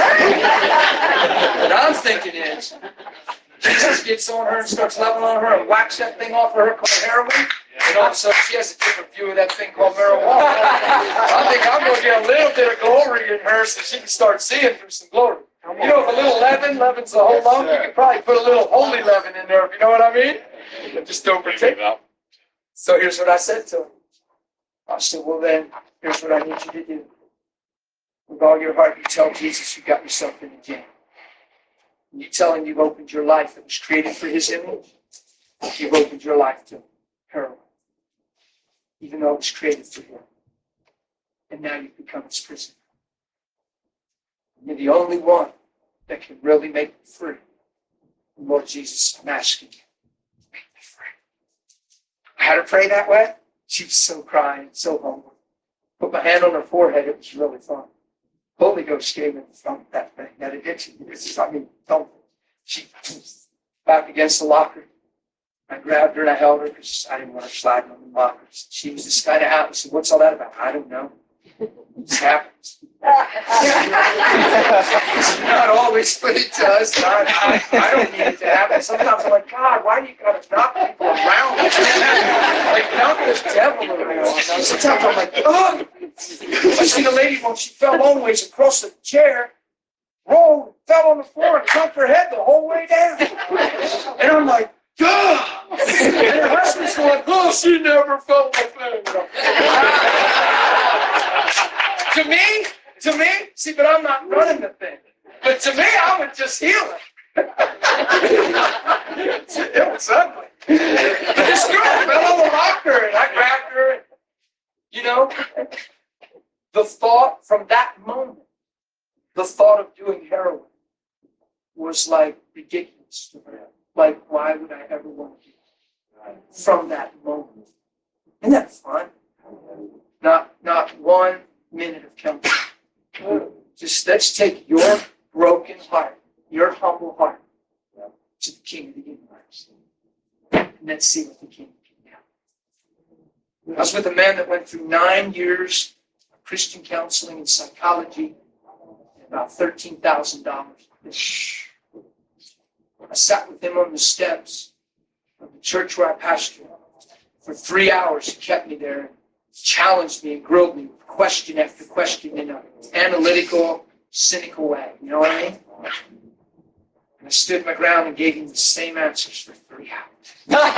What I'm thinking is, Jesus gets on her and starts loving on her and whacks that thing off of her called heroin, and all of a sudden she has a different view of that thing called marijuana. I think I'm going to get a little bit of glory in her so she can start seeing through some glory. You know, if a little leaven's the whole lump, you could probably put a little holy leaven in there, if you know what I mean? But just don't partake. So here's what I said to her. I said, well then, here's what I need you to do. With all your heart, you tell Jesus you got yourself in the jam. And you tell him you've opened your life that was created for his image. You've opened your life to heroin. Even though it was created for him. And now you've become his prisoner. And you're the only one that can really make you free. And Lord Jesus, I'm asking you, make me free. I had her pray that way. She was so crying, so humble. Put my hand on her forehead. It was really fun. Holy Ghost came in from that thing, that addiction. Don't. She was back against the locker. I grabbed her and I held her because I didn't want her sliding on the lockers. She was just kind of out. I said, what's all that about? I don't know. It just happens. It's not always, but it does. I don't need it to happen. Sometimes I'm like, God, why do you got to knock people around? Like, knock this devil around. Sometimes I'm like, oh. I seen a lady once, she fell long ways across the chair, rolled, fell on the floor, and thumped her head the whole way down. And I'm like, God! And her husband's going, oh, she never felt like that. To me, see, but I'm not running the thing. But to me, I would just heal it. It was ugly. But this girl fell on the locker, and I grabbed her. And, you know, the thought from that moment, the thought of doing heroin was like ridiculous to her. Like, why would I ever want to do it? From that moment. Isn't that fun? Not 1 minute of counting. Just let's take your broken heart, your humble heart, to the King of the universe. And let's see what the King can do. I was with a man that went through 9 years of Christian counseling and psychology, and about $13,000. I sat with him on the steps of the church where I pastored. For 3 hours, he kept me there and challenged me and grilled me with question after question in an analytical, cynical way. You know what I mean? And I stood my ground and gave him the same answers for 3 hours.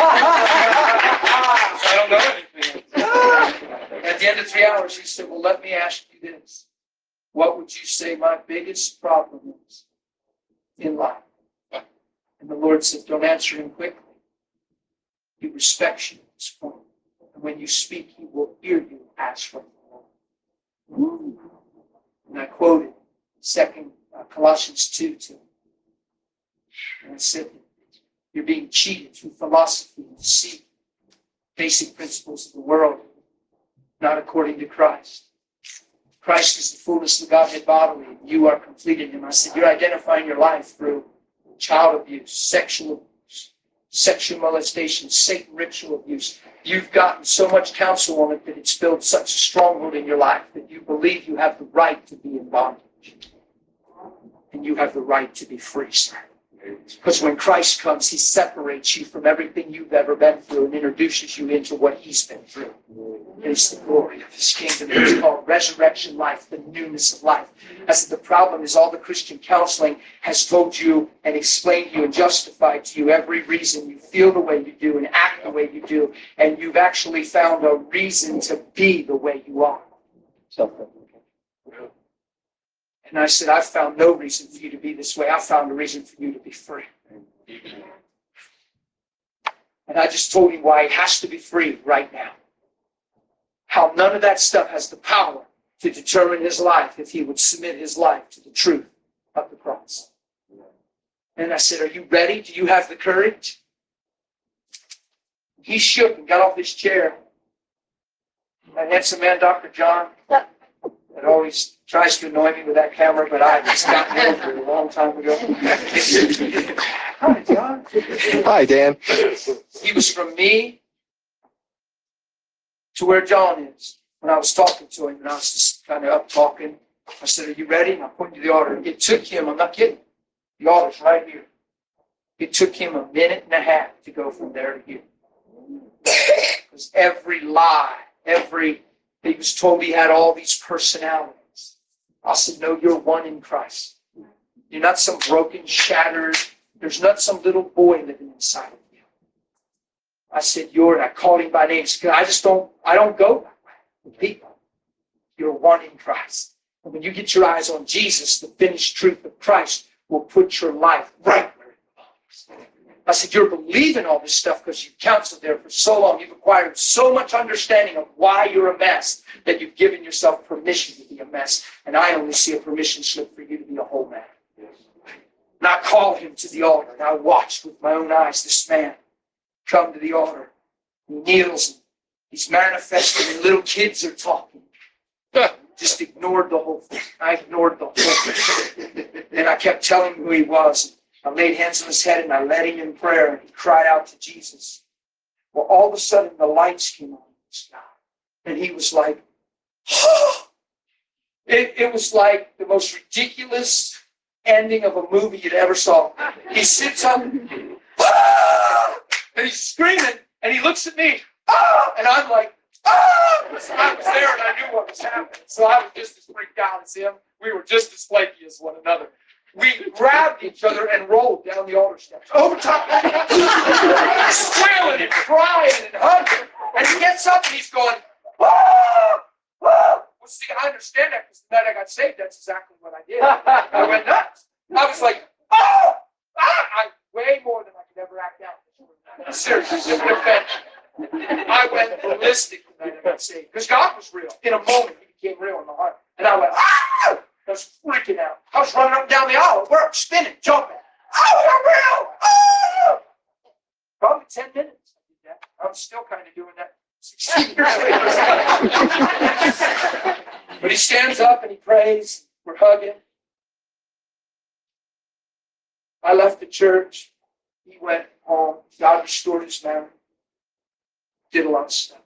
I don't know anything. At the end of 3 hours, he said, well, let me ask you this. What would you say my biggest problem is in life? And the Lord said, don't answer him quickly. He respects you at this point. And when you speak, he will hear you as from the Lord. And I quoted Colossians 2 to him. And I said, you're being cheated through philosophy and deceit, basic principles of the world, not according to Christ. Christ is the fullness of the Godhead bodily, and you are complete in him. I said, you're identifying your life through child abuse, sexual molestation, Satan ritual abuse. You've gotten so much counsel on it that it's built such a stronghold in your life that you believe you have the right to be in bondage. And you have the right to be free, sir. Because when Christ comes, he separates you from everything you've ever been through and introduces you into what he's been through. It's the glory of his kingdom. It's called resurrection life, the newness of life. I said the problem is all the Christian counseling has told you and explained to you and justified to you every reason you feel the way you do and act the way you do, and you've actually found a reason to be the way you are. And I said, I've found no reason for you to be this way. I found a reason for you to be free. And I just told him why he has to be free right now. How none of that stuff has the power to determine his life if he would submit his life to the truth of the cross. And I said, are you ready? Do you have the courage? He shook and got off his chair. That handsome man, Dr. John, that always tries to annoy me with that camera, but I just got over it a long time ago. Hi, John. Hi, Dan. He was from me to where John is. When I was talking to him, and I was just kind of up talking, I said, are you ready? And I pointed to the altar. It took him, I'm not kidding, the altar's right here. It took him a minute and a half to go from there to here. Because every lie, he was told he had all these personalities. I said, no, you're one in Christ. You're not some broken, shattered, there's not some little boy living inside of you. I said, and I called him by name. I don't go that way with people. You're one in Christ. And when you get your eyes on Jesus, the finished truth of Christ will put your life right where it belongs. I said, you're believing all this stuff because you've counseled there for so long. You've acquired so much understanding of why you're a mess that you've given yourself permission to be a mess. And I only see a permission slip for you to be a whole man. And I called him to the altar, and I watched with my own eyes this man come to the altar. He kneels, and he's manifesting, and little kids are talking. Just ignored the whole thing. I ignored the whole thing. And I kept telling him who he was. I laid hands on his head, and I led him in prayer, and he cried out to Jesus. Well, all of a sudden, the lights came on in the sky, and he was like, it was like the most ridiculous ending of a movie you'd ever saw. He sits up, and he's screaming, and he looks at me, and I'm like, so I was there, and I knew what was happening. So I was just as freaked out as him. We were just as flaky as one another. We grabbed each other and rolled down the altar steps, over top, squealing and crying and hugging. And he gets up and he's going, Well, see, I understand that because the night I got saved, that's exactly what I did. I went nuts. I was like, way more than I could ever act out. Seriously, it offended. I went ballistic the night I got saved because God was real. In a moment, he became real in my heart. And I went, I was freaking out. I was running up and down the aisle at work, spinning, jumping. I'm real! Probably 10 minutes I did that. I'm still kind of doing that 16 years later. But he stands up and he prays. We're hugging. I left the church. He went home. God restored his memory. Did a lot of stuff.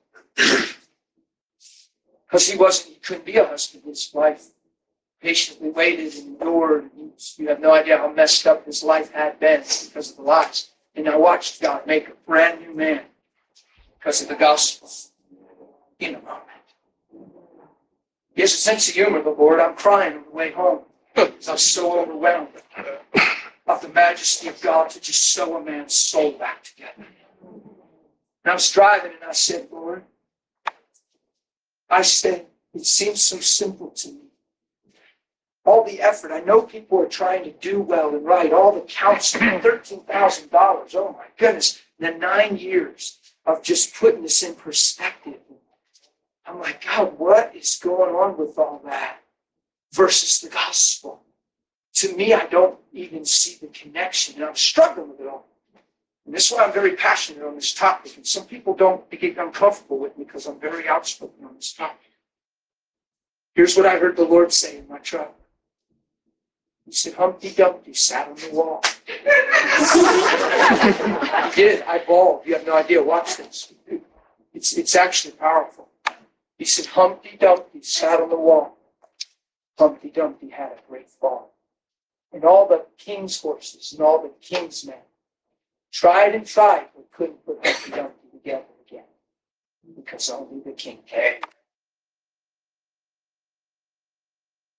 Because he couldn't be a husband. His wife patiently waited and endured. You have no idea how messed up his life had been because of the lies. And I watched God make a brand new man because of the gospel in a moment. He has a sense of humor, the Lord. I'm crying on the way home because I was so overwhelmed of the majesty of God to just sew a man's soul back together. And I was driving and I said, Lord, it seems so simple to me. All the effort. I know people are trying to do well and right. All the counseling, $13,000. Oh my goodness. And then 9 years of just putting this in perspective. I'm like, God, what is going on with all that versus the gospel? To me, I don't even see the connection. And I'm struggling with it all. And this is why I'm very passionate on this topic. And some people don't get uncomfortable with me because I'm very outspoken on this topic. Here's what I heard the Lord say in my truck. He said, Humpty Dumpty sat on the wall. He did. I bawled. You have no idea. Watch this. It's actually powerful. He said, Humpty Dumpty sat on the wall. Humpty Dumpty had a great fall. and all the king's horses and all the king's men tried and tried, but couldn't put Humpty Dumpty together again. Because only the king can.